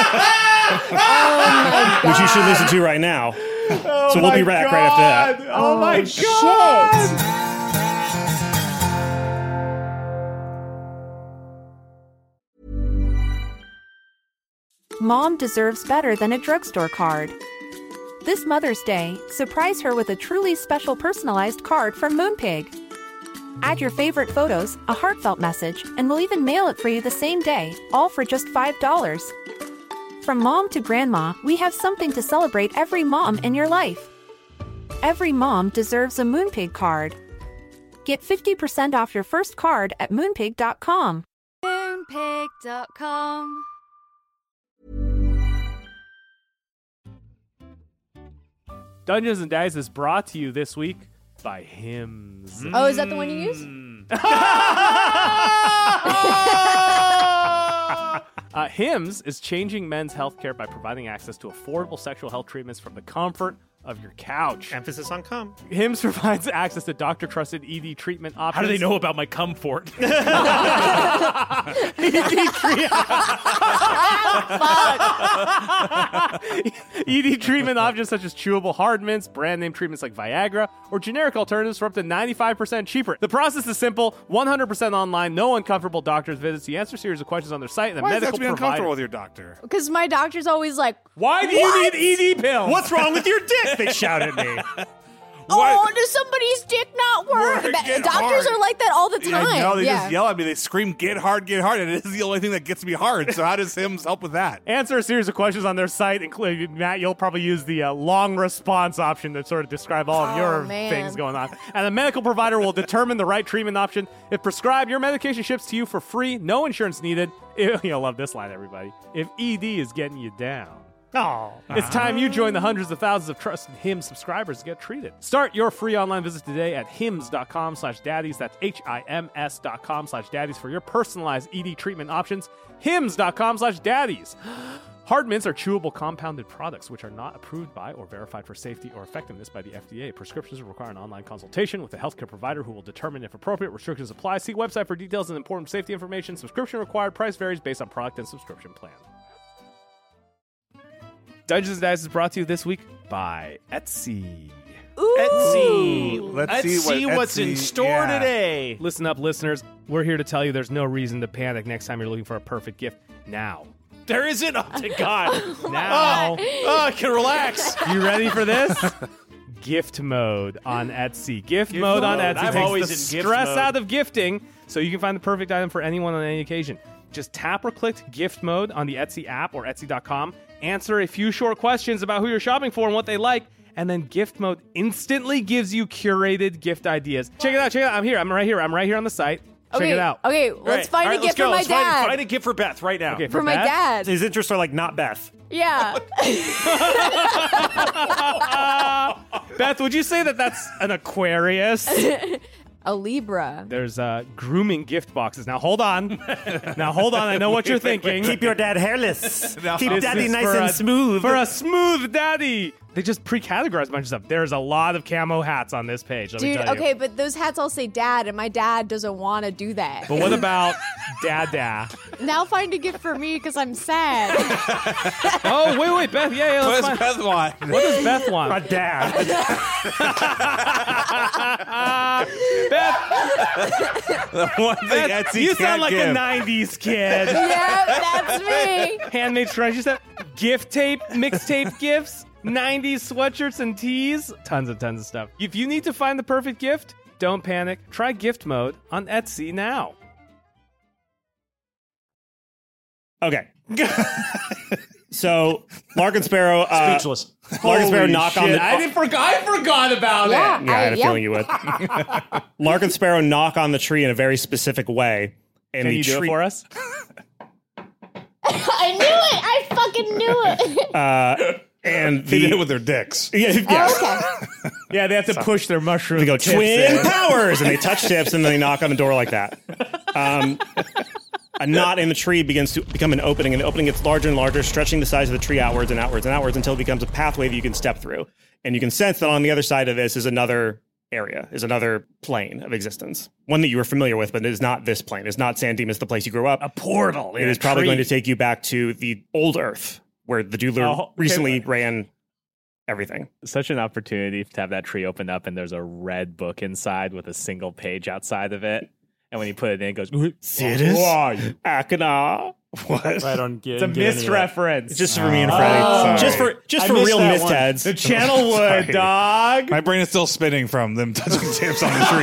S9: which you should listen to right now. So we'll be back right after that.
S1: Oh my
S3: Shit.
S10: Mom deserves better than a drugstore card. This Mother's Day, surprise her with a truly special personalized card from Moonpig. Add your favorite photos, a heartfelt message, and we'll even mail it for you the same day, all for just $5. From mom to grandma, we have something to celebrate every mom in your life. Every mom deserves a Moonpig card. Get 50% off your first card at moonpig.com.
S11: Moonpig.com.
S1: Dungeons and Dice is brought to you this week by Hims.
S3: Oh, is that the one you use?
S1: Hims is changing men's healthcare by providing access to affordable sexual health treatments from the comfort of your couch.
S9: Emphasis on cum.
S1: Hims provides access to doctor-trusted ED treatment options.
S2: How do they know about my comfort?
S1: ED treatment options such as chewable hard mints, brand name treatments like Viagra, or generic alternatives for up to 95% cheaper. The process is simple, 100% online, no uncomfortable doctor's visits. You answer a series of questions on their site, and the
S7: Why does that
S1: medical
S7: have to be uncomfortable
S1: provider.
S7: with your doctor?
S3: Because my doctor's always like,
S1: Why do you need ED pills?
S9: What's wrong with your dick? They shout at me.
S3: oh, does somebody's dick not work?
S7: Get
S3: Doctors
S7: hard.
S3: are like that all the time.
S7: I know, they
S3: yeah.
S7: just yell at me. They scream, get hard, and it is the only thing that gets me hard. So how does Hims help with that?
S1: Answer a series of questions on their site, including, Matt, you'll probably use the long response option to sort of describe all of your
S3: man.
S1: things going on. And the medical provider will determine the right treatment option. If prescribed, your medication ships to you for free, no insurance needed. You'll love this line, everybody. If ED is getting you down.
S9: Oh.
S1: It's time you join the hundreds of thousands of trusted Hims subscribers to get treated. Start your free online visit today at hims.com/daddies. That's HIMS.com/daddies for your personalized ED treatment options. Hims.com/daddies.
S2: Hard mints are chewable compounded products which are not approved by or verified for safety or effectiveness by the FDA. Prescriptions require an online consultation with a healthcare provider who will determine if appropriate restrictions apply. See website for details and important safety information. Subscription required. Price varies based on product and subscription plan. Dungeons & Dice is brought to you this week by Etsy.
S8: Etsy.
S7: Let's
S8: see
S7: see what
S8: what's in
S7: Etsy-
S8: store
S7: yeah.
S8: today.
S2: Listen up, listeners. We're here to tell you there's no reason to panic next time you're looking for a perfect gift. Now.
S8: There isn't. Oh, thank God.
S2: Now.
S8: I can relax.
S2: You ready for this? Gift mode on Etsy. Gift mode on
S8: mode.
S2: Etsy
S8: I'm
S2: takes
S8: always
S2: the
S8: in gift
S2: stress
S8: mode.
S2: out of gifting so you can find the perfect item for anyone on any occasion. Just tap or click gift mode on the Etsy app or Etsy.com. Answer a few short questions about who you're shopping for and what they like. And then gift mode instantly gives you curated gift ideas. Check it out. I'm here. I'm right here on the site. Check it out.
S3: Okay, let's find a gift for my dad.
S8: Find a gift for Beth right now.
S2: Okay,
S3: for my
S2: Beth?
S3: dad.
S9: His interests are like not Beth.
S3: Yeah.
S2: Beth, would you say that that's an Aquarius?
S3: A Libra.
S2: There's grooming gift boxes. Now hold on. I know what you're thinking.
S9: Keep your dad hairless. Keep
S2: This
S9: daddy
S2: is
S9: nice
S2: for
S9: and smooth.
S2: For a smooth daddy. They just pre-categorize a bunch of stuff. There's a lot of camo hats on this page. Let me
S3: Dude,
S2: tell you.
S3: okay, but those hats all say dad, and my dad doesn't want to do that.
S2: But what about Dada?
S3: Now find a gift for me because I'm sad.
S2: Oh, wait, Beth. Yeah,
S6: What
S2: let's
S6: does
S2: find.
S6: Beth want?
S2: What does Beth want?
S9: A dad.
S2: Beth,
S7: The one thing
S2: Beth,
S7: Etsy
S2: you
S7: can't
S2: sound like
S7: give.
S2: a 90s kid.
S3: Yeah, that's me.
S2: Handmade scrunchie stuff, gift tape, mixtape gifts, 90s sweatshirts and tees, tons of stuff. If you need to find the perfect gift, don't panic. Try gift mode on Etsy now.
S9: Okay. So, Lark and Sparrow.
S8: Speechless.
S9: Lark and Sparrow knock on the.
S2: I forgot about
S3: Yeah,
S9: Yeah, I had a feeling you would. Lark and Sparrow knock on the tree in a very specific way. And
S2: Can
S9: the
S2: you do
S9: tree,
S2: it for us?
S3: I knew it. I fucking knew it.
S9: And
S7: They did
S9: the
S7: it with their dicks.
S9: yes.
S3: Okay.
S2: Yeah, they have to push their mushroom.
S9: They go
S2: tips
S9: twin
S2: in.
S9: powers, and they touch tips, and then they knock on the door like that. A knot in the tree begins to become an opening, and the opening gets larger and larger, stretching the size of the tree outwards and outwards and outwards until it becomes a pathway that you can step through. And you can sense that on the other side of this is another area, is another plane of existence. One that you were familiar with, but it is not this plane. It's not San Dimas, the place you grew up.
S2: A portal.
S9: It is probably going to take you back to the old Earth, where the doodler recently ran everything.
S1: Such an opportunity to have that tree open up and there's a red book inside with a single page outside of it. And when you put it in, it goes,
S9: Sidus? Akana. What?
S8: I don't get
S1: it's a missed reference.
S9: It's just for me and Freddie.
S7: sorry.
S9: Just
S8: I
S9: for
S8: missed
S9: real
S8: that one.
S9: misheads.
S1: The channel would, dog.
S7: My brain is still spinning from them touching tips on the tree.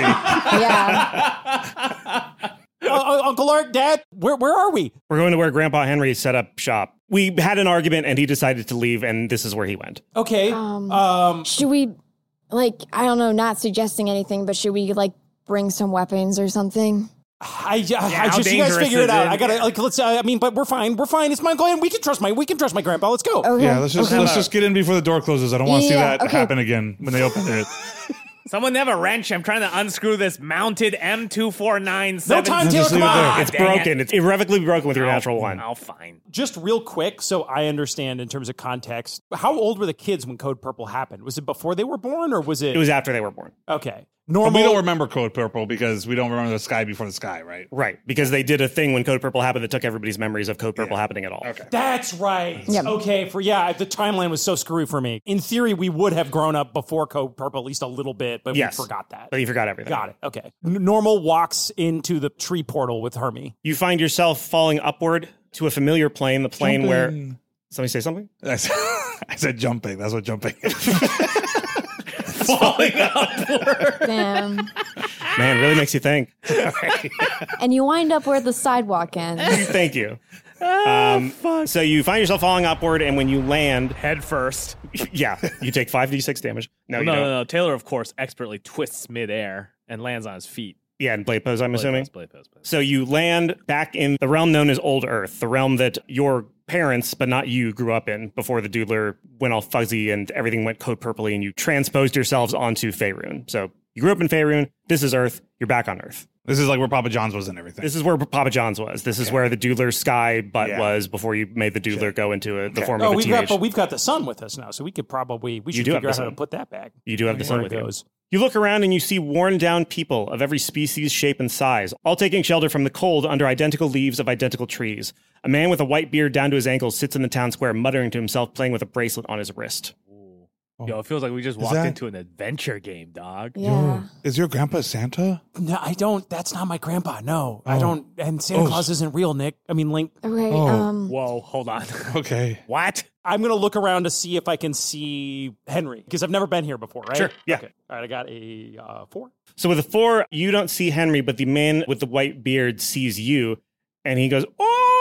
S3: Yeah.
S8: Uncle Art, Dad, where are we?
S9: We're going to where Grandpa Henry set up shop. We had an argument and he decided to leave, and this is where he went.
S8: Okay.
S3: Should we, like, I don't know, not suggesting anything, but should we, like, bring some weapons or something?
S8: I just
S1: how
S8: you guys
S1: dangerous
S8: figure it
S1: is
S8: out.
S1: it?
S8: I gotta like let's. But we're fine. We're fine. It's my Glenn. We can trust my grandpa. Let's go.
S3: Okay.
S7: Yeah, let's just get in before the door closes. I don't want to see
S3: Yeah,
S7: that
S3: okay.
S7: happen again when they open it.
S1: Someone have a wrench. I'm trying to unscrew this mounted M2497.
S8: No time, Taylor.
S7: Just
S8: Come
S7: leave it there.
S8: on.
S9: It's
S1: dang
S9: broken. It's irrevocably broken with your natural one.
S1: Oh, fine.
S8: Just real quick, so I understand in terms of context. How old were the kids when Code Purple happened? Was it before they were born, or was it?
S9: It was after they were born.
S8: Okay.
S7: But
S8: Normal.
S7: we don't remember Code Purple because we don't remember the sky before the sky, right?
S9: Right. Because they did a thing when Code Purple happened that took everybody's memories of Code Purple happening at all.
S7: Okay.
S8: That's right.
S3: Yep.
S8: Okay. The timeline was so screwy for me. In theory, we would have grown up before Code Purple at least a little bit, but
S9: Yes.
S8: we forgot that.
S9: But you forgot everything.
S8: Got it. Okay. Normal walks into the tree portal with Hermie.
S9: You find yourself falling upward to a familiar plane, the plane where... Somebody say something?
S7: I said jumping. That's what jumping is.
S1: Falling upward.
S3: Damn.
S9: Man, really makes you think.
S3: And you wind up where the sidewalk ends.
S9: Thank you. So you find yourself falling upward, and when you land,
S1: Head first.
S9: yeah, you take 5d6 damage. No, you don't.
S1: No. Taylor, of course, expertly twists midair and lands on his feet.
S9: Yeah, in blade pose, I'm assuming.
S1: Blade pose.
S9: So you land back in the realm known as Old Earth, the realm that your parents, but not you, grew up in before the doodler went all fuzzy and everything went code purpley, and you transposed yourselves onto Faerun. So you grew up in Faerun. This is Earth. You're back on Earth.
S7: This is like where Papa John's was and everything.
S9: This is where Papa John's was. This is where the Doodler Sky butt was before you made the Doodler go into the form of a teenage.
S8: But we've got the sun with us now, so we should figure out how to put that back.
S9: You do have the sun with you.
S8: Goes.
S9: You look around and you see worn down people of every species, shape, and size, all taking shelter from the cold under identical leaves of identical trees. A man with a white beard down to his ankles sits in the town square, muttering to himself, playing with a bracelet on his wrist.
S1: Yo, it feels like we just walked into an adventure game, dog.
S3: Yeah.
S7: Is your grandpa Santa?
S8: No, I don't. That's not my grandpa. No, I don't. And Santa Claus isn't real, Nick. I mean, Link.
S3: Okay.
S1: Whoa, hold on.
S7: Okay.
S1: What?
S8: I'm going to look around to see if I can see Henry, because I've never been here before, right?
S9: Sure, yeah.
S8: Okay. All right, I got a 4.
S9: So with a 4, you don't see Henry, but the man with the white beard sees you, and he goes,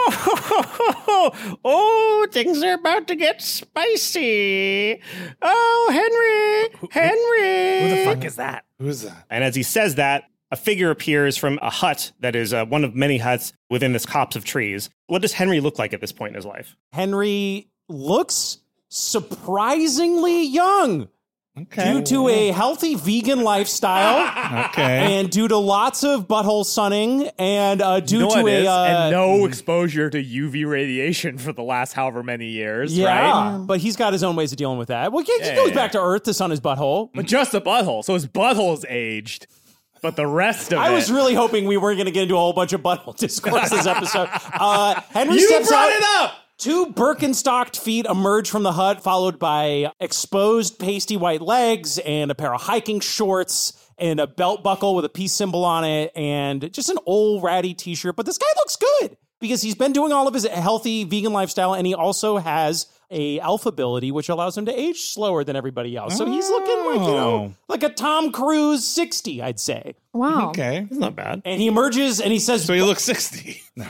S9: oh, things are about to get spicy. Oh, Henry.
S1: Who the fuck is that?
S7: Who is that?
S9: And as he says that, a figure appears from a hut that is one of many huts within this copse of trees. What does Henry look like at this point in his life?
S8: Henry looks surprisingly young.
S7: Okay.
S8: Due to a healthy vegan lifestyle.
S7: Okay.
S8: And due to lots of butthole sunning and due to
S1: and no exposure to UV radiation for the last however many years, right?
S8: But he's got his own ways of dealing with that. Well, he goes back to Earth to sun his butthole.
S1: But just a butthole. So his butthole's aged. But the rest of
S8: I was really hoping we weren't going to get into a whole bunch of butthole discourse this episode. Henry steps
S1: brought
S8: out.
S1: it up!
S8: 2 Birkenstocked feet emerge from the hut, followed by exposed pasty white legs and a pair of hiking shorts and a belt buckle with a peace symbol on it and just an old ratty t-shirt. But this guy looks good because he's been doing all of his healthy vegan lifestyle, and he also has a elf ability which allows him to age slower than everybody else. So he's looking like, like a Tom Cruise 60, I'd say.
S3: Wow.
S7: Okay.
S9: It's not bad.
S8: And he emerges and he says...
S7: So he looks 60. No.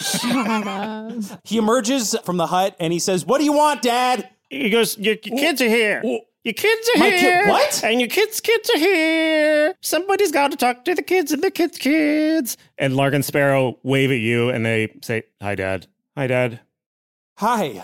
S8: He emerges from the hut and he says, "What do you want, Dad?"
S9: He goes, your kids are here. Your kids are here.
S8: What?
S9: And your kids' are here. Somebody's got to talk to the kids and the kids. And Lark and Sparrow wave at you and they say, "Hi, Dad. Hi, Dad."
S8: Hi.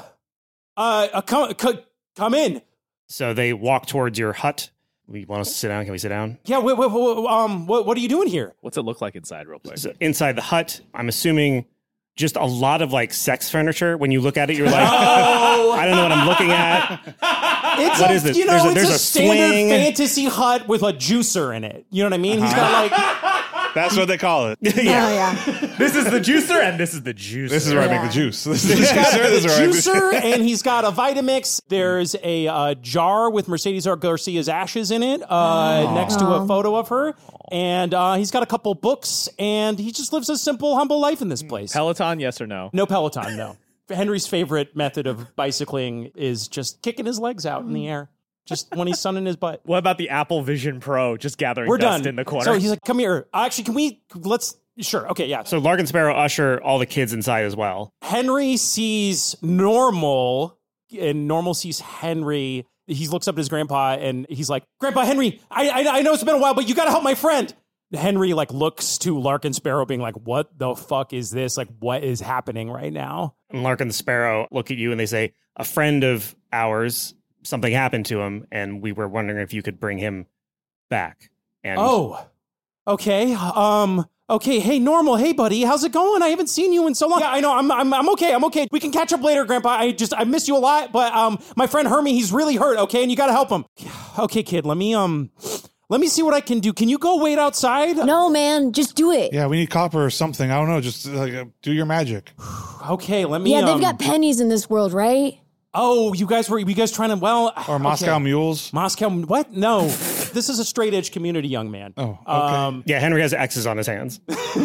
S8: Come in.
S9: So they walk towards your hut. We want us to sit down. Can we sit down?
S8: Yeah, what are you doing here?
S1: What's it look like inside real quick?
S9: So inside the hut, I'm assuming just a lot of like sex furniture. When you look at it, you're like, I don't know what I'm looking at.
S8: What
S9: is this?
S8: There's a standard
S9: swing.
S8: fantasy hut with a juicer in it. You know what I mean? He's got like...
S7: That's what they call it.
S3: Yeah.
S1: This is the juicer and this is the juicer.
S7: This is where I make the juice. This is
S8: He's got
S7: the
S8: the
S7: juicer.
S8: juicer, and he's got a Vitamix. There's a jar with Mercedes Garcia's ashes in it next to a photo of her. And he's got a couple books, and he just lives a simple, humble life in this place.
S1: Peloton, yes or no?
S8: No Peloton, no. Henry's favorite method of bicycling is just kicking his legs out in the air. Just when he's sunning his butt.
S1: What about the Apple Vision Pro just gathering
S8: We're
S1: dust
S8: done.
S1: in the corner?
S8: So he's like, come here. Actually, sure. Okay, yeah.
S9: So Lark and Sparrow usher all the kids inside as well.
S8: Henry sees Normal, and Normal sees Henry. He looks up at his grandpa, and he's like, "Grandpa Henry, I know it's been a while, but you got to help my friend." Henry like looks to Lark and Sparrow being like, "What the fuck is this? Like, what is happening right now?"
S9: And Lark and the Sparrow look at you and they say, "A friend of ours, something happened to him, and we were wondering if you could bring him back." And
S8: Okay. Okay. Hey, Normal. Hey, buddy. How's it going? I haven't seen you in so long. Yeah, I know. I'm okay. I'm okay. We can catch up later, Grandpa. I miss you a lot, but my friend Hermie, he's really hurt. Okay, and you got to help him. Okay, kid. Let me see what I can do. Can you go wait outside?
S3: No, man. Just do it.
S7: Yeah, we need copper or something. I don't know. Just do your magic.
S8: Okay. Let me.
S3: Yeah, they've got pennies in this world, right?
S8: Oh, you guys trying to,
S7: Or Moscow mules.
S8: Moscow, what? No. This is a straight edge community, young man.
S7: Oh, okay.
S9: yeah, Henry has X's on his hands.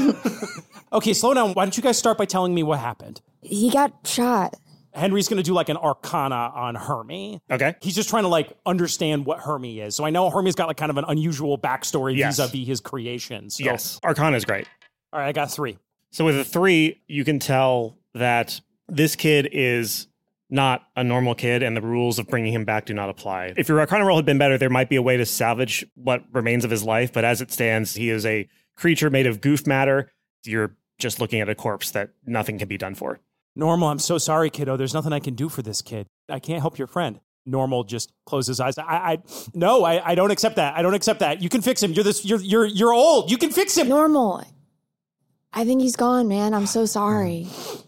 S8: Okay, slow down. Why don't you guys start by telling me what happened?
S3: He got shot.
S8: Henry's going to do like an arcana on Hermie.
S9: Okay.
S8: He's just trying to like understand what Hermie is. So I know Hermie's got like kind of an unusual backstory vis-a-vis his creations. So.
S9: Yes. Arcana is great.
S8: All right, I got 3.
S9: So with a 3, you can tell that this kid is not a normal kid, and the rules of bringing him back do not apply. If your Arcana roll had been better, there might be a way to salvage what remains of his life, but as it stands, he is a creature made of goof matter. You're just looking at a corpse that nothing can be done for.
S8: Normal, I'm so sorry, kiddo. There's nothing I can do for this kid. I can't help your friend. Normal just closes his eyes. I don't accept that. I don't accept that. You can fix him. You're old. You can fix him.
S3: Normal. I think he's gone, man. I'm so sorry.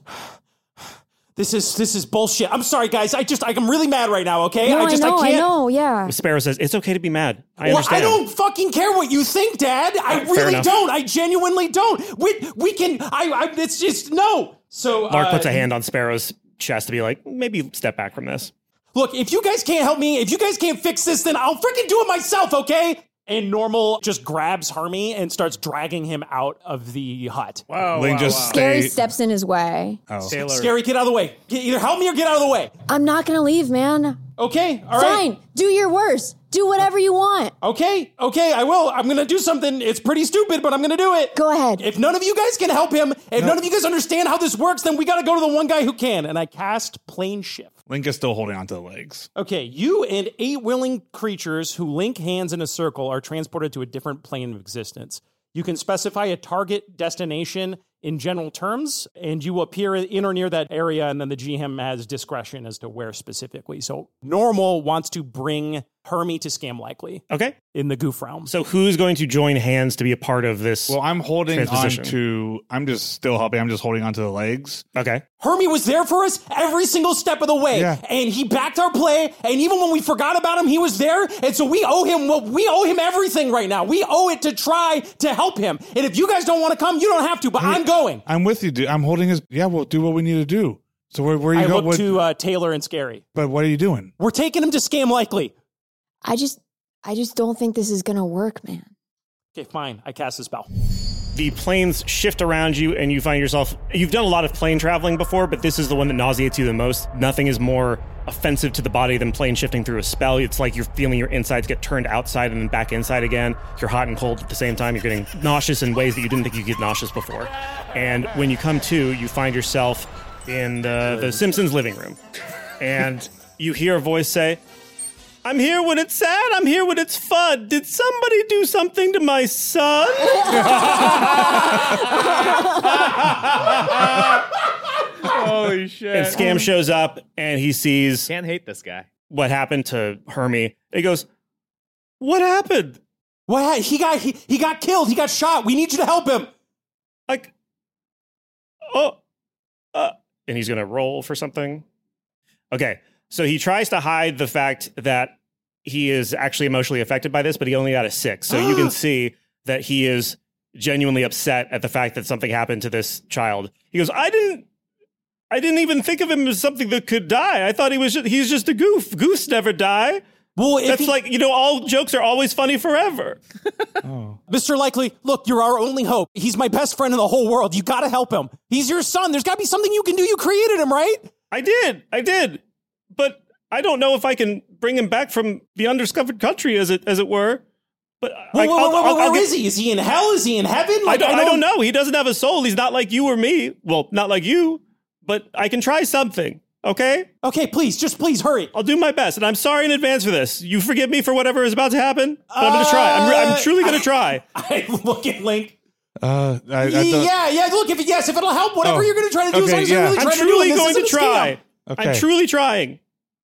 S8: This is bullshit. I'm sorry, guys. I'm really mad right now, okay?
S3: No, I
S8: can't.
S3: know, yeah.
S9: Sparrow says, it's okay to be mad. I understand.
S8: I don't fucking care what you think, Dad. I really don't. I genuinely don't. We can, it's just, no. So
S9: Lark puts a hand on Sparrow's chest to be like, maybe step back from this.
S8: Look, if you guys can't help me, if you guys can't fix this, then I'll freaking do it myself, okay? And Normal just grabs Hermie and starts dragging him out of the hut.
S2: Wow.
S7: Ling just
S3: Scary steps in his way.
S2: Taylor.
S8: Scary, get out of the way. Either help me or get out of the way.
S3: I'm not going to leave, man.
S8: Okay, all right.
S3: Fine. Do your worst. Do whatever you want.
S8: Okay, I will. I'm going to do something. It's pretty stupid, but I'm going to do it.
S3: Go ahead.
S8: If none of you guys can help him, if none of you guys understand how this works, then we got to go to the one guy who can. And I cast Plane Shift.
S7: Link is still holding onto the legs.
S8: Okay, you and 8 willing creatures who link hands in a circle are transported to a different plane of existence. You can specify a target destination in general terms, and you will appear in or near that area, and then the GM has discretion as to where specifically. So Normal wants to bring Hermie to Scam Likely.
S9: Okay.
S8: In the goof realm.
S9: So who's going to join hands to be a part of this?
S7: Well, I'm holding on
S9: transposition?
S7: to, I'm just still helping. I'm just holding onto the legs.
S9: Okay.
S8: Hermie was there for us every single step of the way, and he backed our play, and even when we forgot about him, he was there, and so we owe him everything right now. We owe it to try to help him. And if you guys don't want to come, you don't have to, but I'm going.
S7: I'm with you, dude. I'm holding his, we'll do what we need to do. So where you
S8: I
S7: go?
S8: look to Taylor and Scary.
S7: But what are you doing?
S8: We're taking him to Scam Likely.
S3: I just don't think this is going to work, man.
S8: Okay, fine. I cast a spell.
S9: The planes shift around you, and you find yourself... You've done a lot of plane traveling before, but this is the one that nauseates you the most. Nothing is more offensive to the body than plane shifting through a spell. It's like you're feeling your insides get turned outside and then back inside again. You're hot and cold at the same time. You're getting nauseous in ways that you didn't think you could get nauseous before. And when you come to, you find yourself in the Simpsons living room. And you hear a voice say... I'm here when it's sad. I'm here when it's fun. Did somebody do something to my son?
S2: Holy shit.
S9: And Scam shows up and he sees
S1: Can't hate this guy.
S9: what happened to Hermie. He goes, what happened?
S8: What? He got killed. He got shot. We need you to help him.
S9: Like, and he's going to roll for something. Okay. So he tries to hide the fact that he is actually emotionally affected by this, but he only got a 6. So you can see that he is genuinely upset at the fact that something happened to this child. He goes, I didn't even think of him as something that could die. I thought he's just a goof. Goofs never die.
S8: Well,
S9: that's all jokes are always funny forever.
S8: Mr. Likely, look, you're our only hope. He's my best friend in the whole world. You got to help him. He's your son. There's got to be something you can do. You created him, right?
S9: I did. But I don't know if I can bring him back from the undiscovered country, as it were. But
S8: where is he? Is he in hell? Is he in heaven?
S9: I don't know. He doesn't have a soul. He's not like you or me. Well, not like you. But I can try something. Okay?
S8: Okay, please hurry.
S9: I'll do my best, and I'm sorry in advance for this. You forgive me for whatever is about to happen. But I'm going to try. I'm truly going to try.
S8: I look at Link.
S7: Look,
S8: if it'll help, whatever you're going to try to do, as long as you're really trying to do it.
S9: I'm truly going to try.
S7: Okay.
S9: I'm truly trying.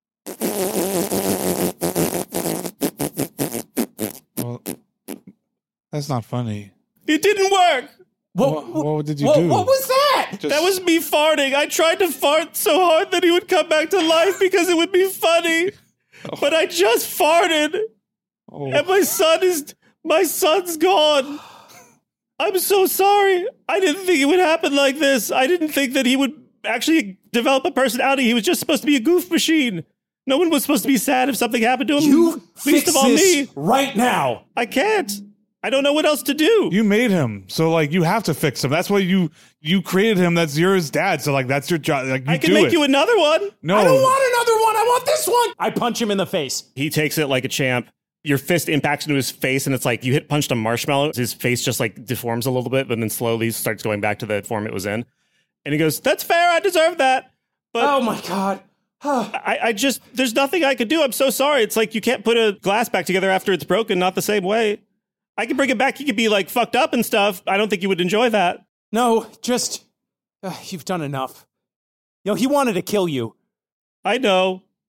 S7: Well, that's not funny.
S9: It didn't work.
S7: What did you do?
S8: What was that?
S9: That was me farting. I tried to fart so hard that he would come back to life because it would be funny. But I just farted. And my son's gone. I'm so sorry. I didn't think it would happen like this. I didn't think that he would actually develop a personality. He was just supposed to be a goof machine. No one was supposed to be sad if something happened to him.
S8: You
S9: least of all me.
S8: Right now.
S9: I can't. I don't know what else to do.
S7: You made him, so you have to fix him. That's why you created him. That's your dad. So that's your job.
S9: I can make you another one.
S7: No,
S8: I don't want another one. I want this one. I punch him in the face.
S9: He takes it like a champ. Your fist impacts into his face, and it's like you punched a marshmallow. His face just deforms a little bit, but then slowly starts going back to the form it was in. And he goes, "That's fair. I deserve that." But
S8: oh my god.
S9: There's nothing I could do. I'm so sorry. It's like you can't put a glass back together after it's broken, not the same way. I can bring it back. You could be fucked up and stuff. I don't think you would enjoy that.
S8: No, just, you've done enough. He wanted to kill you.
S9: I know.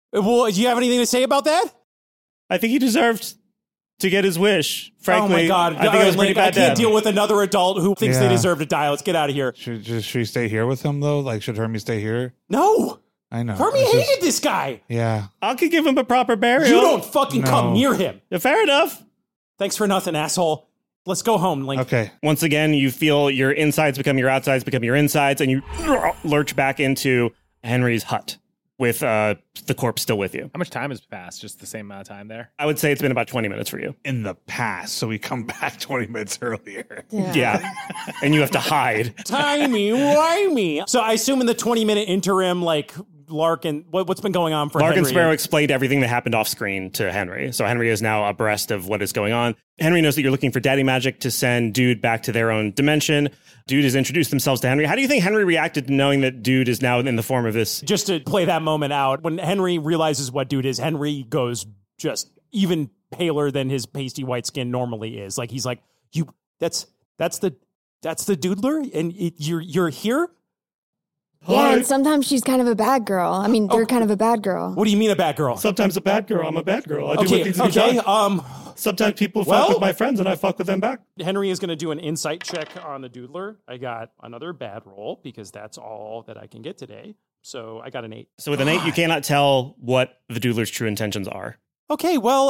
S8: Well, do you have anything to say about that?
S9: I think he deserved to get his wish. Frankly,
S8: oh my God.
S9: I think it was pretty bad.
S8: I can't deal with another adult who thinks they deserve to die. Let's get out of here.
S7: Should we stay here with him, though? Like, should Hermie stay here?
S8: No.
S7: I know.
S8: Hermie hated this guy.
S7: Yeah.
S9: I could give him a proper burial.
S8: You don't fucking come near him.
S9: Yeah, fair enough.
S8: Thanks for nothing, asshole. Let's go home, Link.
S7: Okay.
S9: Once again, you feel your insides become your outsides, become your insides, and you lurch back into Henry's hut with the corpse still with you.
S1: How much time has passed? Just the same amount of time there?
S9: I would say it's been about 20 minutes for you.
S7: In the past, so we come back 20 minutes earlier.
S9: Yeah. And you have to hide.
S8: Timey-wimey. So I assume in the 20-minute interim, like, Larkin, what's been going on for
S9: Larkin
S8: Henry?
S9: Sparrow explained everything that happened off screen to Henry. So Henry is now abreast of what is going on. Henry knows that you're looking for Daddy Magic to send Dude back to their own dimension. Dude has introduced themselves to Henry. How do you think Henry reacted to knowing that Dude is now in the form of this?
S8: Just to play that moment out, when Henry realizes what Dude is, Henry goes just even paler than his pasty white skin normally is. Like, he's like, that's the Doodler? And you're here?
S3: Yeah, and sometimes she's kind of a bad girl. I mean, they're kind of a bad girl.
S8: What do you mean a bad girl?
S9: Sometimes a bad girl. I'm a bad girl. I do what
S8: Okay,
S9: needs to be done.
S8: okay.
S9: Sometimes people fuck with my friends and I fuck with them back.
S8: Henry is going to do an insight check on the Doodler. I got another bad roll because that's all that I can get today. So I got an 8.
S9: So with an 8, you cannot tell what the Doodler's true intentions are.
S8: Okay, well,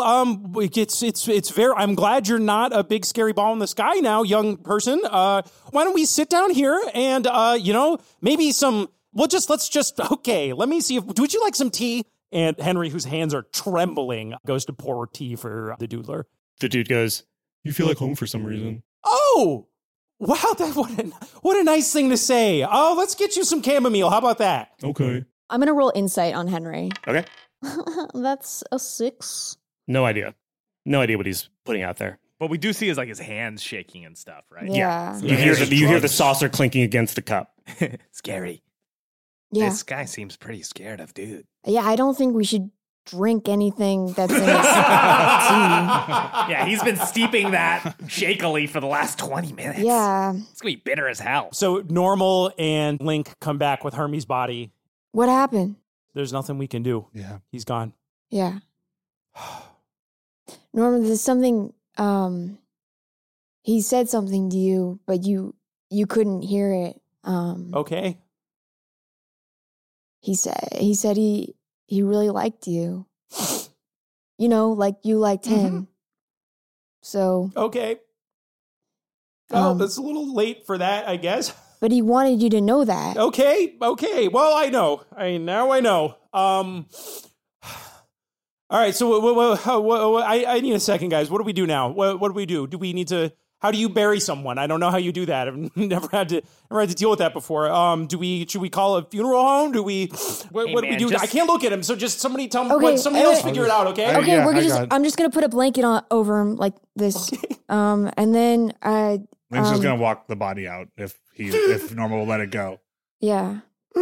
S8: it's very. I'm glad you're not a big scary ball in the sky now, young person. Why don't we sit down here and maybe some. Let's just. Okay, let me see. Would you like some tea? And Henry, whose hands are trembling, goes to pour tea for the Doodler.
S9: The dude goes, "You feel like home for some reason."
S8: Oh, wow! What a nice thing to say. Oh, let's get you some chamomile. How about that?
S9: Okay.
S3: I'm going to roll insight on Henry.
S9: Okay.
S3: That's a 6.
S9: No idea. No idea what he's putting out there.
S1: What we do see is like his hands shaking and stuff, right?
S3: Yeah.
S9: You hear the saucer clinking against the cup.
S1: Scary.
S3: Yeah.
S1: This guy seems pretty scared of Dude.
S3: Yeah, I don't think we should drink anything that's in his tea.
S1: Yeah, he's been steeping that shakily for the last 20 minutes.
S3: Yeah.
S1: It's going to be bitter as hell.
S8: So Normal and Link come back with Hermie's body.
S3: What happened?
S8: There's nothing we can do.
S7: Yeah.
S8: He's gone.
S3: Yeah. Norman, there's something, he said something to you, but you couldn't hear it.
S8: Okay.
S3: He said he really liked you. Like you liked him. So.
S8: Okay. Oh, that's a little late for that, I guess.
S3: But he wanted you to know that.
S8: Okay. Well, I know. Now I know. All right. So I need a second, guys. What do we do now? What do we do? Do we need to? How do you bury someone? I don't know how you do that. I've never had to deal with that before. Should we call a funeral home? Do we? What do we do? I can't look at him. So just somebody tell me.
S3: Okay,
S8: Somebody else figure it out. Okay.
S3: Okay.
S7: Yeah,
S3: I'm just gonna put a blanket over him like this. And then
S7: Link's just gonna walk the body out if Normal will let it go.
S3: Yeah.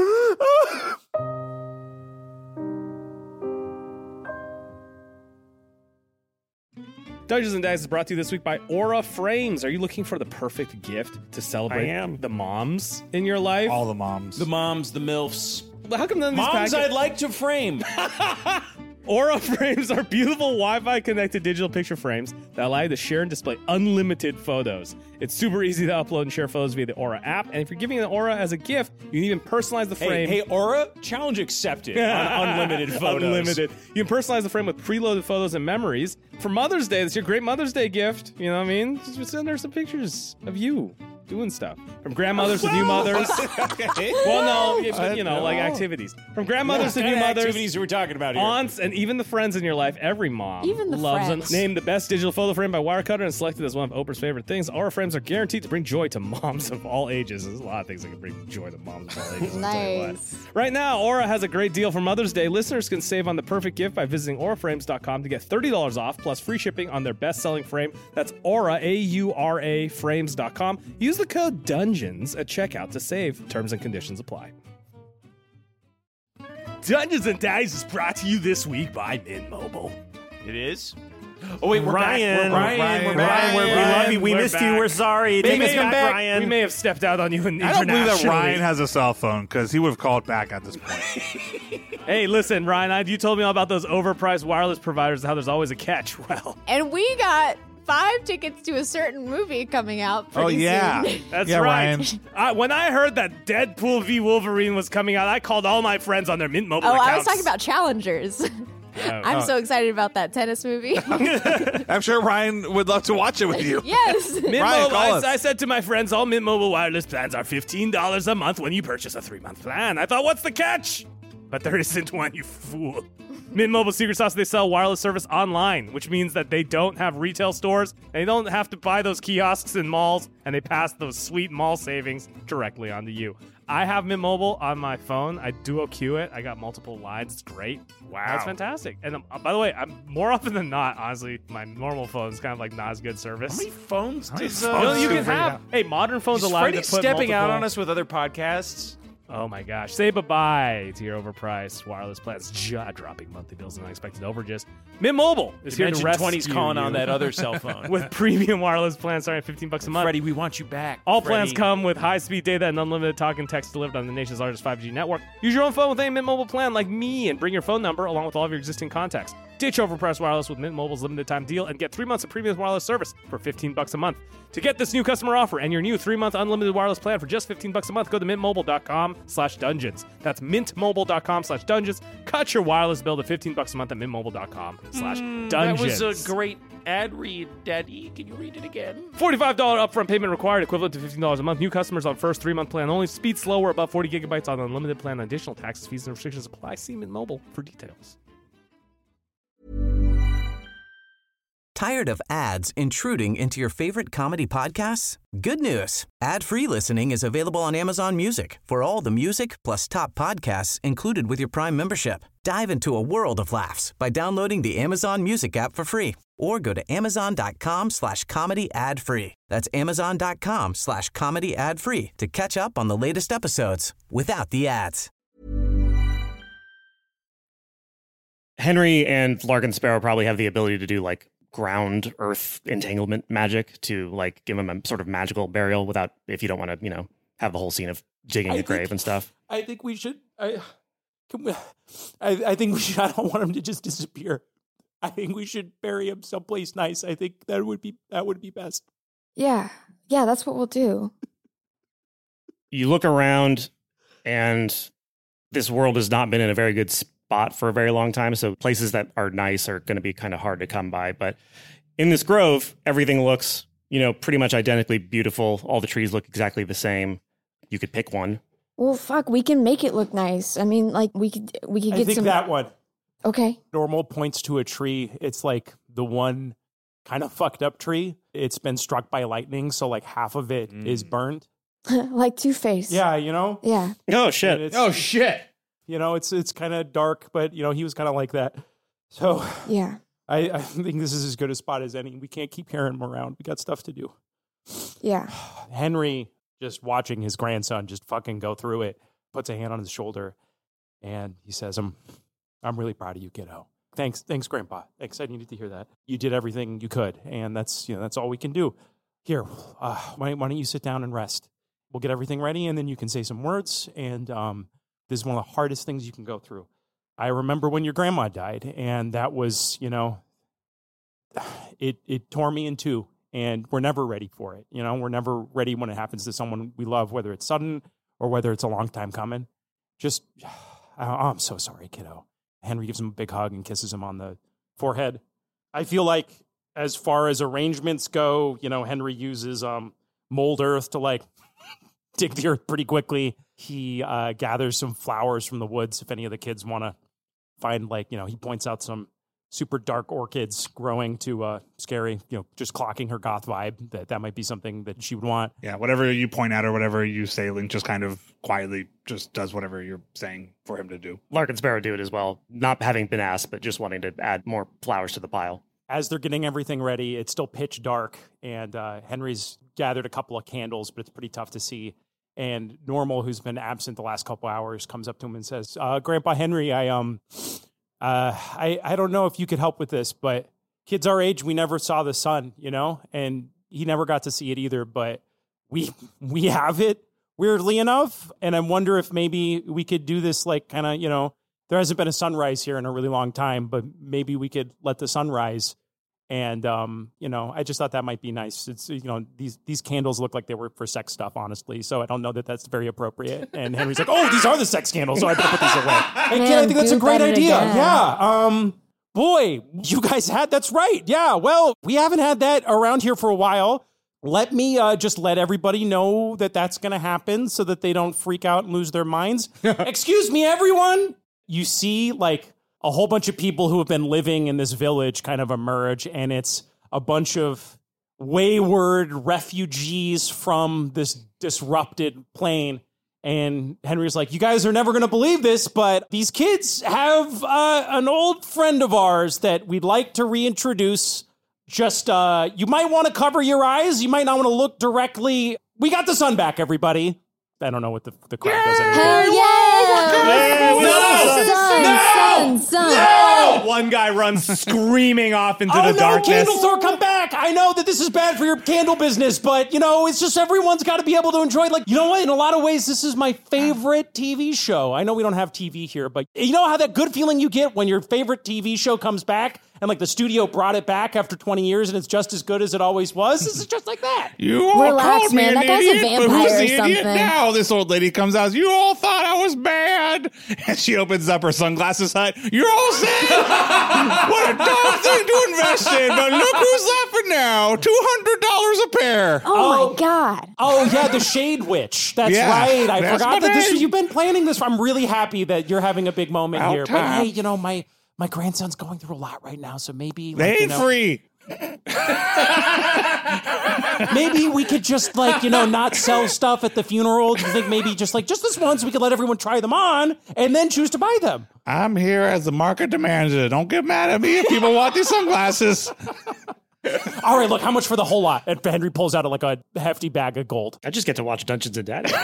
S2: Dungeons and Dice is brought to you this week by Aura Frames. Are you looking for the perfect gift to celebrate the moms in your life?
S7: All the moms.
S8: The moms, the MILFs.
S2: How come none of these
S8: Moms
S2: packets-
S8: I'd like to frame.
S2: Aura Frames are beautiful Wi-Fi connected digital picture frames that allow you to share and display unlimited photos. It's super easy to upload and share photos via the Aura app. And if you're giving an Aura as a gift, you can even personalize the frame.
S8: Hey, Aura, challenge accepted on unlimited photos.
S2: Unlimited. You can personalize the frame with preloaded photos and memories. For Mother's Day, that's your great Mother's Day gift. You know what I mean? Just send her some pictures of you doing stuff. From grandmothers to new mothers. Well, no, like activities. From grandmothers to new mothers.
S8: Activities we're talking about here.
S2: Aunts, and even the friends in your life. Every mom
S3: Even the
S2: loves
S3: friends.
S2: them. Named the best digital photo frame by Wirecutter and selected as one of Oprah's favorite things. Aura frames are guaranteed to bring joy to moms of all ages. There's a lot of things that can bring joy to moms of all ages. I'll tell you what.
S3: Nice.
S2: Right now, Aura has a great deal for Mother's Day. Listeners can save on the perfect gift by visiting auraframes.com to get $30 off plus free shipping on their best-selling frame. That's Aura, A-U-R-A, frames.com. Use the code DUNGEONS at checkout to save. Terms and conditions apply. Dungeons and Dice is brought to you this week by Mint Mobile.
S11: It is?
S8: Oh wait,
S9: Ryan.
S8: We're back.
S9: We love you. We
S1: We're
S9: missed you.
S1: back.
S9: We're sorry. Take us back, Ryan.
S1: We may have stepped out on you
S7: I don't believe that
S1: internationally.
S7: Ryan has a cell phone because he would have called back at this point.
S1: Hey, listen, Ryan, you told me all about those overpriced wireless providers, how there's always a catch. Well,
S3: And we got 5 tickets to a certain movie coming out
S7: Oh,
S3: pretty
S7: yeah.
S3: soon.
S1: that's
S7: Yeah,
S1: right. When I heard that Deadpool v. Wolverine was coming out, I called all my friends on their Mint Mobile
S3: Oh,
S1: accounts.
S3: I was talking about Challengers. I'm so excited about that tennis movie.
S11: I'm sure Ryan would love to watch it with you.
S3: Yes.
S1: Mint
S11: Ryan,
S1: Mobile,
S11: call us.
S1: I said to my friends, all Mint Mobile wireless plans are $15 a month when you purchase a 3-month plan. I thought, what's the catch? But there isn't one, you fool. Mint Mobile secret sauce, they sell wireless service online, which means that they don't have retail stores. They don't have to buy those kiosks in malls, and they pass those sweet mall savings directly onto you. I have Mint Mobile on my phone. I duo queue it. I got multiple lines. It's great. Wow. That's fantastic. And by the way, I'm more often than not, honestly, my normal phone is kind of like not as good service.
S8: How many phones does
S1: You know, you can have. Hey, modern phones
S8: Is
S1: allow you
S8: Freddie
S1: to put
S8: stepping out
S1: multiple-
S8: on us with other podcasts?
S1: Oh my gosh. Say bye-bye to your overpriced wireless plans. Jaw-dropping monthly bills and unexpected overages. Mint Mobile is here to
S8: Mentioned
S1: rescue
S8: 20's calling
S1: you
S8: on that other cell phone.
S1: with premium wireless plans starting at $15 a month.
S8: Freddie, we want you back.
S1: All plans
S8: Freddie.
S1: come with high-speed data and unlimited talk and text delivered on the nation's largest 5G network. Use your own phone with a Mint Mobile plan like me and bring your phone number along with all of your existing contacts. Ditch overpriced wireless with Mint Mobile's limited time deal and get 3 months of premium wireless service for $15 a month. To get this new customer offer and your new 3-month unlimited wireless plan for just $15 a month, go to mintmobile.com/dungeons. That's mintmobile.com/dungeons. Cut your wireless bill to $15 a month at mintmobile.com/dungeons.
S8: That was a great ad read, Daddy. Can you read it again?
S1: $45 upfront payment required, equivalent to $15 a month. New customers on first 3-month plan only. Speed slower, above 40 gigabytes on unlimited plan. Additional taxes, fees, and restrictions apply. See Mint Mobile for details.
S12: Tired of ads intruding into your favorite comedy podcasts? Good news. Ad-free listening is available on Amazon Music for all the music plus top podcasts included with your Prime membership. Dive into a world of laughs by downloading the Amazon Music app for free or go to amazon.com/comedy ad-free. That's amazon.com/comedy ad-free to catch up on the latest episodes without the ads.
S9: Henry and Larkin Sparrow probably have the ability to do like ground earth entanglement magic to like give him a sort of magical burial without, if you don't want to, you know, have the whole scene of digging a grave and stuff.
S8: I think we should. I think we should. I don't want him to just disappear. I think we should bury him someplace nice. I think that would be best.
S3: Yeah, that's what we'll do.
S9: You look around and this world has not been in a very good spot for a very long time. So places that are nice are going to be kind of hard to come by. But in this grove, everything looks, you know, pretty much identically beautiful. All the trees look exactly the same. You could pick one.
S3: Well, fuck, we can make it look nice. I mean, like we could get
S8: I think
S3: some.
S8: that one.
S3: Okay.
S8: Normal points to a tree. It's like the one kind of fucked up tree. It's been struck by lightning, so like half of it is burned.
S3: Like Two-Face.
S8: Yeah, you know.
S3: Yeah.
S9: Oh shit.
S2: Oh shit.
S8: You know, it's kind of dark, but you know he was kind of like that. So
S3: Yeah.
S8: I think this is as good a spot as any. We can't keep carrying him around. We got stuff to do.
S3: Yeah.
S8: Henry, just watching his grandson just fucking go through it, puts a hand on his shoulder, and he says, "I'm really proud of you, kiddo. Thanks, Grandpa. Thanks. I needed to hear that. You did everything you could, and that's all we can do. Here, why don't you sit down and rest? We'll get everything ready, and then you can say some words. And this is one of the hardest things you can go through. I remember when your grandma died, and that was, you know, it tore me in two, and we're never ready for it. You know, we're never ready when it happens to someone we love, whether it's sudden or whether it's a long time coming. Just, I'm so sorry, kiddo." Henry gives him a big hug and kisses him on the forehead. I feel like as far as arrangements go, you know, Henry uses mold earth to like dig the earth pretty quickly. He gathers some flowers from the woods if any of the kids want to find, like, you know, he points out some super dark orchids growing to Scary, you know, just clocking her goth vibe. That might be something that she would want.
S7: Yeah, whatever you point out or whatever you say, Link just kind of quietly just does whatever you're saying for him to do.
S9: Larkin Sparrow do it as well, not having been asked, but just wanting to add more flowers to the pile.
S8: As they're getting everything ready, it's still pitch dark, and Henry's gathered a couple of candles, but it's pretty tough to see. And Normal, who's been absent the last couple hours, comes up to him and says, "Grandpa Henry, I don't know if you could help with this, but kids our age, we never saw the sun, you know, and he never got to see it either, but we have it, weirdly enough. And I wonder if maybe we could do this, like, kind of, you know, there hasn't been a sunrise here in a really long time, but maybe we could let the sun rise. And, you know, I just thought that might be nice. It's, you know, these candles look like they were for sex stuff, honestly. So I don't know that that's very appropriate. And Henry's like, oh, these are the sex candles, so I better put these away. And
S3: Man,
S8: I think that's a great idea.
S3: again.
S8: Yeah. Boy, you guys that's right. Yeah. Well, we haven't had that around here for a while. Let me just let everybody know that that's going to happen so that they don't freak out and lose their minds. Excuse me, everyone. You see, like, a whole bunch of people who have been living in this village kind of emerge, and it's a bunch of wayward refugees from this disrupted plane. And Henry's like, you guys are never going to believe this, but these kids have an old friend of ours that we'd like to reintroduce. Just, you might want to cover your eyes. You might not want to look directly. We got the sun back, everybody. I don't know what the crowd does anymore.
S3: Hell yeah! Sun.
S1: No! One guy runs screaming off into the darkness.
S8: Candle Thor, come back! I know that this is bad for your candle business, but, you know, it's just everyone's got to be able to enjoy it. Like, you know what? In a lot of ways, this is my favorite TV show. I know we don't have TV here, but you know how that good feeling you get when your favorite TV show comes back and, like, the studio brought it back after 20 years and it's just as good as it always was? This is just like that.
S7: You all
S3: Relax,
S7: called me
S3: man.
S7: an
S3: That guy's a
S7: idiot, but who's
S3: vampire
S7: the
S3: or
S7: idiot
S3: something.
S7: now? This old lady comes out. You all thought I was bad. And she opens up her sunglasses hut. You're all sad. What a dumb thing to invest in. But look who's laughing now. $200 a pair.
S3: Oh my God.
S8: Oh, yeah, the Shade Witch. That's
S7: Yeah,
S8: right. I
S7: that's
S8: forgot
S7: my
S8: that
S7: name.
S8: you've been planning this. I'm really happy that you're having a big moment
S7: About
S8: here. But
S7: time.
S8: hey, you know, my grandson's going through a lot right now, so maybe
S7: They
S8: like, you
S7: ain't
S8: know,
S7: free.
S8: maybe we could just, like, you know, not sell stuff at the funeral. Do you think maybe just this once we could let everyone try them on and then choose to buy them?
S7: I'm here as the market demands it. Don't get mad at me if people want these sunglasses.
S8: All right, look, how much for the whole lot? And Henry pulls out like a hefty bag of gold.
S9: I just get to watch Dungeons and Daddy.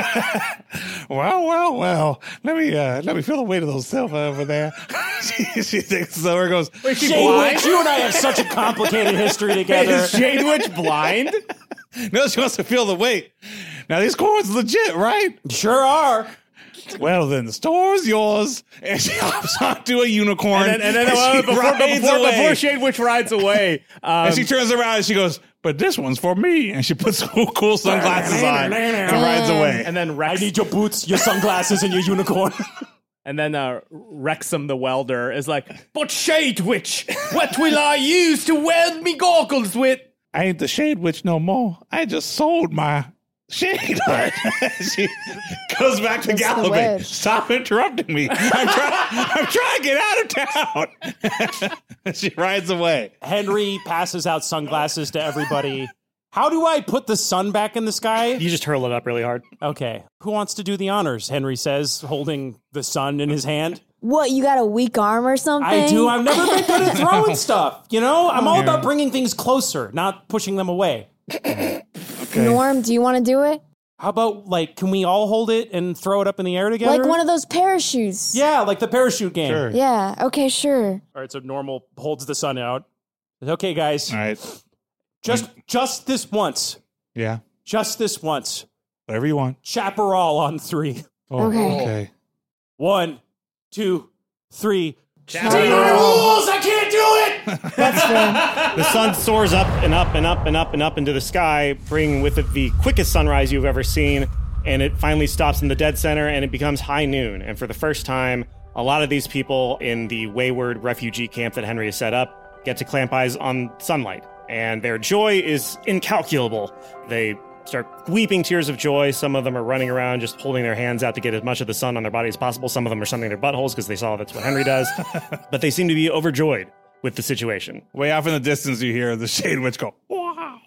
S7: Well. Let me feel the weight of those silver over there. she thinks so. Goes,
S8: Shade Witch, you and I have such a complicated history together.
S1: Is Shade Witch blind?
S7: No, she wants to feel the weight. Now, these coins legit, right?
S8: Sure are.
S7: Well, then the store's yours. And she hops onto a unicorn.
S1: And then before Shade Witch rides away,
S7: and she turns around and she goes, but this one's for me. And she puts cool sunglasses on and rides away.
S1: and then
S8: I need your boots, your sunglasses, and your unicorn.
S1: And then Wrexham the welder is like, but Shade Witch, what will I use to weld me goggles with?
S7: I ain't the Shade Witch no more. I just sold my Shade Hut. She goes back to galloping. Stop interrupting me. I'm trying to get out of town. She rides away.
S8: Henry passes out sunglasses to everybody. How do I put the sun back in the sky?
S9: You just hurl it up really hard.
S8: Okay. Who wants to do the honors? Henry says, holding the sun in his hand.
S3: What, you got a weak arm or something?
S8: I do. I've never been good at throwing stuff. You know, I'm all about bringing things closer, not pushing them away.
S7: Okay.
S3: Norm, do you want to do it?
S8: How about, like, can we all hold it and throw it up in the air together?
S3: Like one of those parachutes.
S8: Yeah, like the parachute game.
S7: Sure.
S3: Yeah, okay, sure.
S8: All right, so Normal holds the sun out. Okay, guys.
S7: All right.
S8: Just this once.
S7: Yeah.
S8: Just this once.
S7: Whatever you want.
S8: Chaparral on 3.
S7: Oh,
S3: Okay.
S8: 1, 2, 3.
S1: Chaparral.
S8: Rules! I can't do it!
S3: That's fair.
S9: The sun soars up and up and up and up and up into the sky, bringing with it the quickest sunrise you've ever seen. And it finally stops in the dead center and it becomes high noon. And for the first time, a lot of these people in the wayward refugee camp that Henry has set up get to clamp eyes on sunlight. And their joy is incalculable. They start weeping tears of joy. Some of them are running around just holding their hands out to get as much of the sun on their body as possible. Some of them are sunning their buttholes because they saw that's what Henry does. But they seem to be overjoyed with the situation.
S7: Way off in the distance, you hear the Shade Witch go, wow.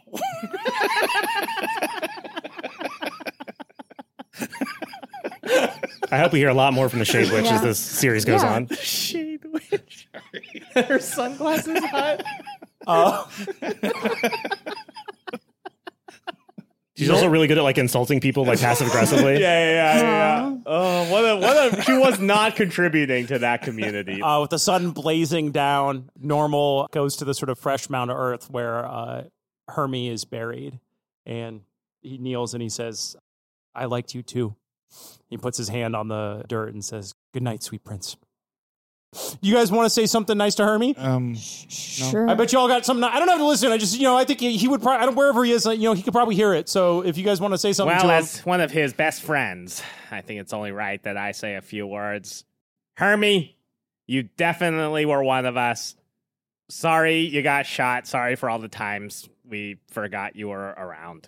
S9: I hope we hear a lot more from the Shade Witch as this series goes on.
S1: Shade Witch. Her sunglasses hut.
S9: She's also really good at like insulting people like passive aggressively.
S1: Yeah. Oh, what a she was not contributing to that community.
S8: With the sun blazing down, Normal goes to the sort of fresh mound of earth where Hermie is buried. And he kneels and he says, I liked you too. He puts his hand on the dirt and says, good night, sweet prince. You guys want to say something nice to Hermie?
S3: Sure.
S8: I bet you all got something. I don't have to listen. I just, I think he would probably, wherever he is, he could probably hear it. So if you guys want to say something to him.
S1: As one of his best friends, I think it's only right that I say a few words. Hermie, you definitely were one of us. Sorry you got shot. Sorry for all the times we forgot you were around.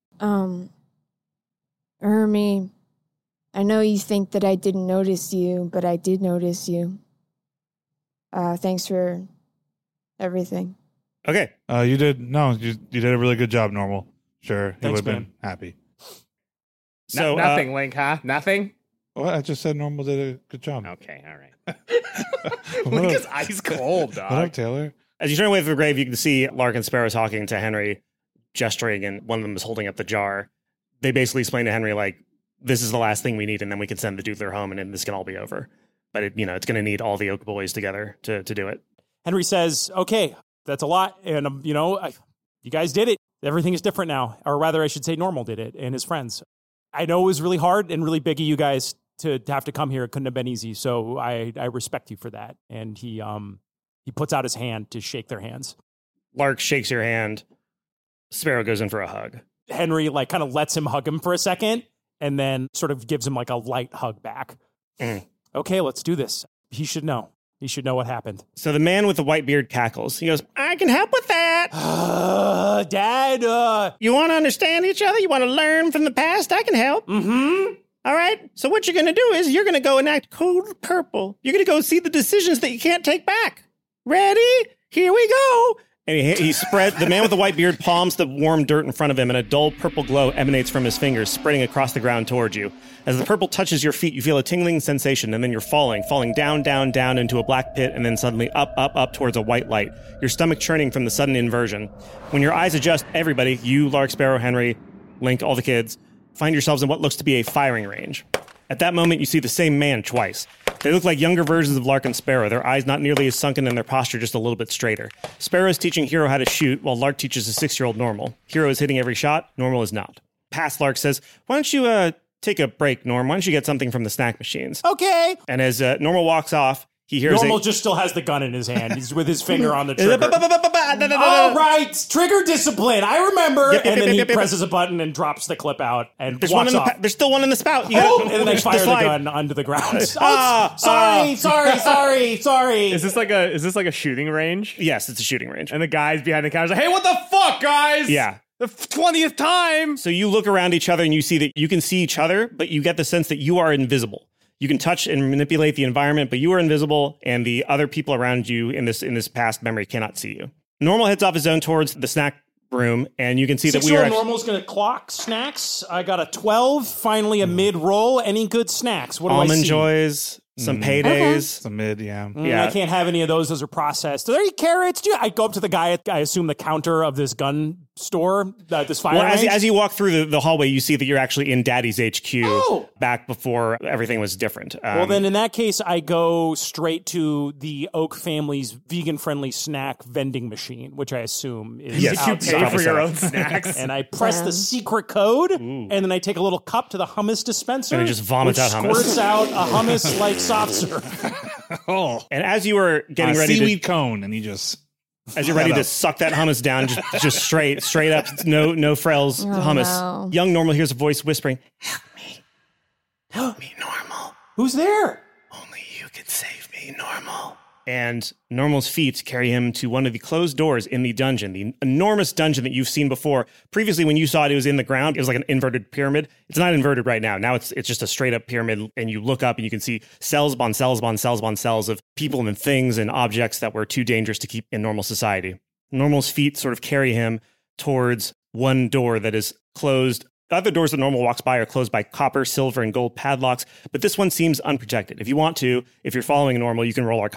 S3: Hermie, I know you think that I didn't notice you, but I did notice you. Thanks for everything.
S7: Okay. You did a really good job, Normal. Sure. He would have been happy.
S1: So nothing, Link, huh? Nothing?
S7: Well, I just said Normal did a good job.
S1: Okay, all right. Link is ice cold, dog.
S7: What up, Taylor?
S9: As you turn away from the grave, you can see Lark and Sparrow talking to Henry, gesturing, and one of them is holding up the jar. They basically explain to Henry, like, this is the last thing we need, and then we can send the Doodler home, and then this can all be over. But, it's going to need all the Oak boys together to do it.
S8: Henry says, okay, that's a lot. And, you guys did it. Everything is different now. Or rather, I should say Normal did it and his friends. I know it was really hard and really big of you guys to have to come here. It couldn't have been easy. So I respect you for that. And he puts out his hand to shake their hands.
S9: Lark shakes your hand. Sparrow goes in for a hug.
S8: Henry, kind of lets him hug him for a second and then sort of gives him, a light hug back. Okay, let's do this. He should know. He should know what happened.
S9: So the man with the white beard cackles. He goes, I can help with that.
S8: Dad,
S9: you want to understand each other? You want to learn from the past? I can help.
S8: Mm-hmm.
S9: All right. So what you're going to do is you're going to go enact Code Purple. You're going to go see the decisions that you can't take back. Ready? Here we go. And he spreads, the man with the white beard palms the warm dirt in front of him, and a dull purple glow emanates from his fingers, spreading across the ground towards you. As the purple touches your feet, you feel a tingling sensation, and then you're falling down, down, down into a black pit, and then suddenly up towards a white light, your stomach churning from the sudden inversion. When your eyes adjust, everybody, you, Lark, Sparrow, Henry, Link, all the kids, find yourselves in what looks to be a firing range. At that moment, you see the same man twice. They look like younger versions of Lark and Sparrow, their eyes not nearly as sunken and their posture just a little bit straighter. Sparrow is teaching Hero how to shoot, while Lark teaches a 6-year-old Normal. Hero is hitting every shot, Normal is not. Past Lark says, why don't you take a break, Norm? Why don't you get something from the snack machines?
S8: Okay.
S9: And as Normal walks off, he hears
S8: Normal just still has the gun in his hand. He's with his finger on the trigger. All right, trigger discipline. I remember. And then he presses a button and drops the clip out and walks off.
S9: There's still one in the spout.
S8: And then they fire the gun onto the ground. Sorry.
S1: Is this like a shooting range?
S9: Yes, it's a shooting range.
S1: And the guys behind the counter are like, hey, what the fuck, guys?
S9: Yeah.
S1: The 20th time.
S9: So you look around each other and you see that you can see each other, but you get the sense that you are invisible. You can touch and manipulate the environment, but you are invisible, and the other people around you in this past memory cannot see you. Normal heads off his own towards the snack room, and you can see that we are...
S8: Normal's going to clock snacks. I got a 12, finally a mid-roll. Any good snacks? What do I see?
S9: Almond Joys, some paydays.
S7: Some mid, yeah.
S8: I can't have any of those. Those are processed. Are there any carrots? I go up to the guy at, I assume, the counter of this gun store, this fire range.
S9: As you walk through the hallway, you see that you're actually in Daddy's HQ back before everything was different.
S8: Well, then in that case, I go straight to the Oak family's vegan-friendly snack vending machine, which I assume is
S1: Yes, you pay for your own snacks.
S8: And I press the secret code, and then I take a little cup to the hummus dispenser.
S9: And it just vomits out hummus.
S8: Squirts out a hummus-like soft serve.
S9: And as you were getting ready
S7: seaweed cone, and you just...
S9: As you're ready to suck that hummus down, just straight up, no frails hummus.
S3: No.
S9: Young Normal hears a voice whispering, Help me, Normal.
S8: Who's there?
S9: Only you can save me, Normal. And Normal's feet carry him to one of the closed doors in the dungeon, the enormous dungeon that you've seen before. Previously, when you saw it was in the ground. It was like an inverted pyramid. It's not inverted right now. Now it's just a straight up pyramid, and you look up and you can see cells upon cells upon cells upon cells of people and things and objects that were too dangerous to keep in normal society. Normal's feet sort of carry him towards one door that is closed. The other doors that Normal walks by are closed by copper, silver, and gold padlocks, but this one seems unprotected. If you want to, if you're following Normal, you can roll Arcana.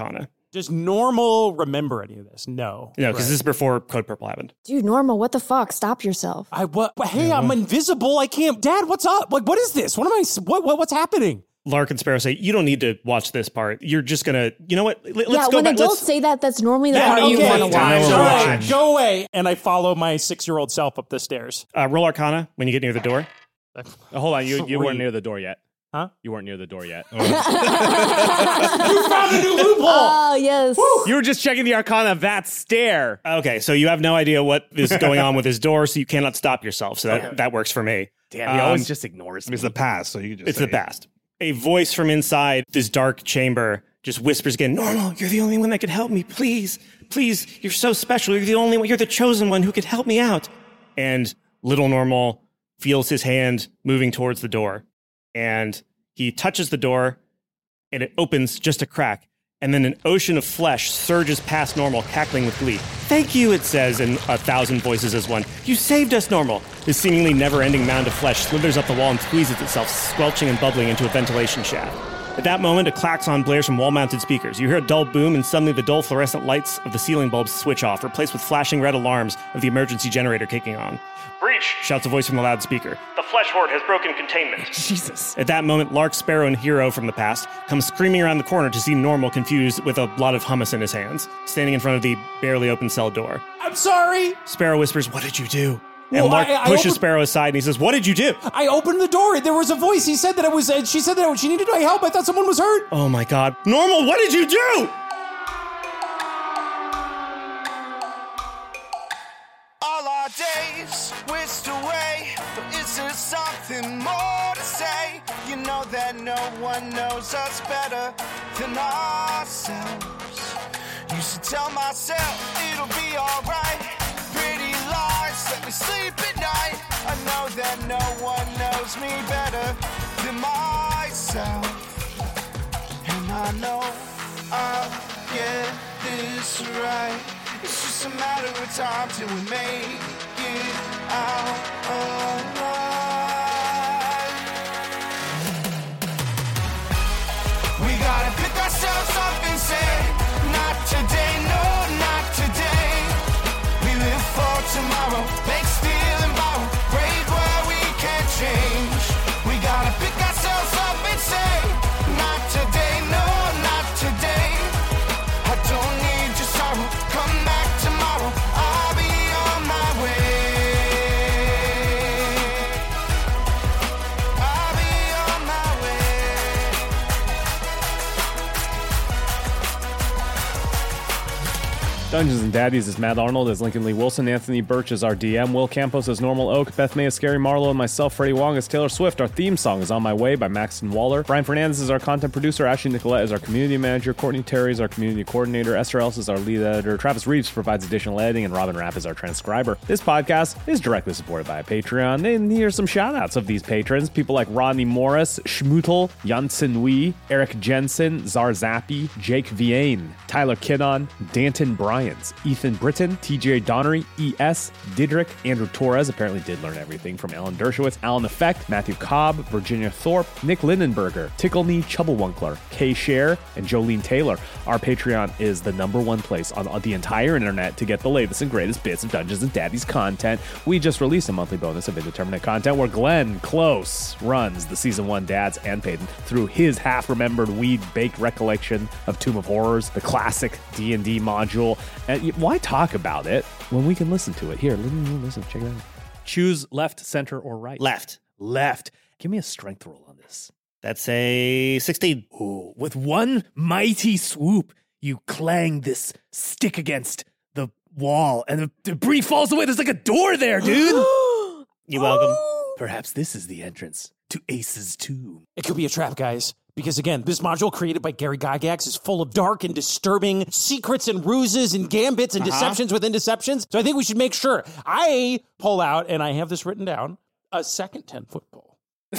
S8: Does Normal remember any of this? No.
S9: No, because this is before Code Purple happened.
S3: Dude, Normal, what the fuck? Stop yourself.
S8: Hey, I'm invisible. I can't. Dad, what's up? Like, what is this? What's happening?
S9: Lark and Sparrow say, you don't need to watch this part. You're just going to, you know what? Let's go
S3: when
S9: back.
S3: adults say that, that's normally the part you want to watch.
S8: All right, go away. And I follow my 6-year-old self up the stairs.
S9: Roll Arcana when you get near the door.
S1: Hold on, you weren't near the door yet.
S8: Huh?
S1: You weren't near the door yet.
S8: You found a new loophole.
S3: Oh, yes.
S1: You were just checking the Arcana of that stair.
S9: Okay, so you have no idea what is going on with his door, so you cannot stop yourself. So that works for me.
S1: Damn, he always just ignores me.
S7: It's the past, so you can just
S9: It's the past. A voice from inside this dark chamber just whispers again, Normal, you're the only one that could help me. Please, you're so special. You're the only one. You're the chosen one who could help me out. And little Normal feels his hand moving towards the door. And he touches the door, and it opens just a crack. And then an ocean of flesh surges past Normal, cackling with glee. Thank you, it says in 1,000 voices as one. You saved us, Normal. This seemingly never-ending mound of flesh slithers up the wall and squeezes itself, squelching and bubbling into a ventilation shaft. At that moment, a klaxon blares from wall-mounted speakers. You hear a dull boom, and suddenly the dull fluorescent lights of the ceiling bulbs switch off, replaced with flashing red alarms of the emergency generator kicking on. Breach, shouts a voice from the loudspeaker. The flesh horde has broken containment.
S1: Jesus.
S9: At that moment, Lark, Sparrow, and Hero from the past come screaming around the corner to see Normal confused with a lot of hummus in his hands, standing in front of the barely open cell door.
S8: I'm sorry.
S9: Sparrow whispers, what did you do? And Lark pushes Sparrow aside and he says, what did you do?
S8: I opened the door. There was a voice. She said that she needed my help. I thought someone was hurt.
S9: Oh my God. Normal, what did you do?
S13: All our days whisked away, but is there something more to say? You know that no one knows us better than ourselves. Used to tell myself it'll be alright. Pretty lies let me sleep at night. I know that no one knows me better than myself. And I know I'll get this right. It's just a matter of time till we make it out alive. We gotta pick ourselves up and say, not today, no, not today. We live for tomorrow, make, steal, and borrow. Great where we can't change. We gotta pick ourselves up and say, not today, no, not today. I don't need your sorrow, come back tomorrow. I'll be on my way. I'll be on my way.
S1: Dungeons and Daddies is Matt Arnold as Lincoln Lee Wilson, Anthony Birch is our DM, Will Campos as Normal Oak, Beth May as Scary Marlowe, and myself, Freddie Wong as Taylor Swift. Our theme song is On My Way by Maxton Waller. Brian Fernandez is our content producer, Ashley Nicolette is our community manager, Courtney Terry is our community coordinator, Esther Ellis is our lead editor, Travis Reeves provides additional editing, and Robin Rapp is our transcriber. This podcast is directly supported by a Patreon, and here's some shout-outs of these patrons. People like Rodney Morris, Schmutel, Janssen Wee, Eric Jensen, Zar Zappi, Jake Viane, Tyler Kidon, Danton Bryans, Ethan Britton, TJ Donnery, E.S., Didrik, Andrew Torres, apparently did learn everything from Alan Dershowitz, Alan Effect, Matthew Cobb, Virginia Thorpe, Nick Lindenberger, Tickle Me, Chubblewinkler, Kay Scher, and Jolene Taylor. Our Patreon is the #1 place on the entire internet to get the latest and greatest bits of Dungeons and Daddies content. We just released a monthly bonus of indeterminate content where Glenn Close runs the Season 1 Dads and Peyton through his half-remembered weed-baked recollection of Tomb of Horrors, the classic D&D module. And why talk about it when we can listen to it? Here, listen, check it out. Choose left, center, or right.
S9: Left.
S1: Give me a strength roll on this.
S9: That's a 16.
S1: Ooh, with one mighty swoop, you clang this stick against the wall, and the debris falls away. There's like a door there, dude.
S9: You're welcome.
S1: Perhaps this is the entrance to Ace's tomb.
S8: It could be a trap, guys. Because again, this module created by Gary Gygax is full of dark and disturbing secrets and ruses and gambits and deceptions within deceptions. So I think we should make sure I pull out, and I have this written down, a second 10-foot pole.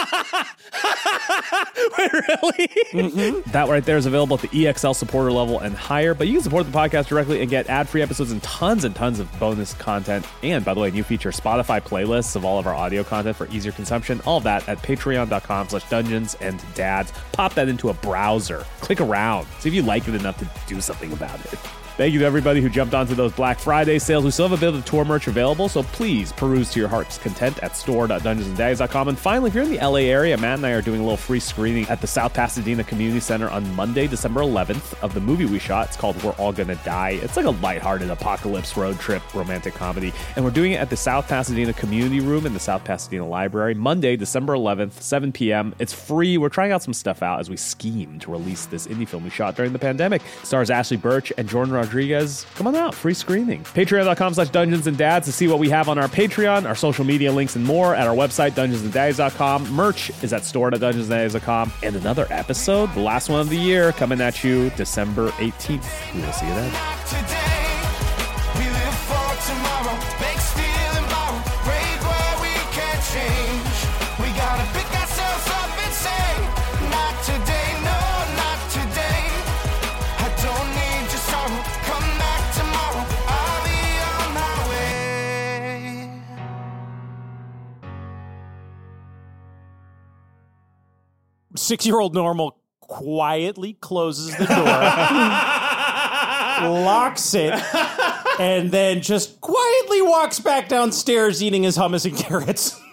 S1: Wait, really?
S8: Mm-hmm.
S1: That right there is available at the EXL supporter level and higher, but you can support the podcast directly and get ad-free episodes and tons of bonus content. And by the way, new feature Spotify playlists of all of our audio content for easier consumption. All of that at patreon.com/dungeons and dads. Pop that into a browser. Click around. See if you like it enough to do something about it. Thank you to everybody who jumped onto those Black Friday sales. We still have a bit of the tour merch available, so please peruse to your heart's content at store.dungeonsanddads.com. And finally, if you're in the LA area, Matt and I are doing a little free screening at the South Pasadena Community Center on Monday, December 11th of the movie we shot. It's called We're All Gonna Die. It's like a lighthearted apocalypse road trip romantic comedy. And we're doing it at the South Pasadena Community Room in the South Pasadena Library, Monday, December 11th, 7 p.m. It's free. We're trying out some stuff out as we scheme to release this indie film we shot during the pandemic. It stars Ashley Birch and Jordan Rodriguez. Come on out, free screening. Patreon.com/Dungeons and Dads to see what we have on our Patreon, our social media links and more at our website, dungeonsanddads.com. Merch is at store.dungeonsanddads.com. And another episode, the last one of the year, coming at you December 18th. We will see you then.
S13: We live for tomorrow. Make, steal, and borrow. Brave where we can't change. We gotta pick ourselves up and say, not today, no, not today. I don't need your sorrow. Come back tomorrow. I'll be on my way.
S8: 6-year-old Normal quietly closes the door, locks it, and then just quietly walks back downstairs eating his hummus and carrots.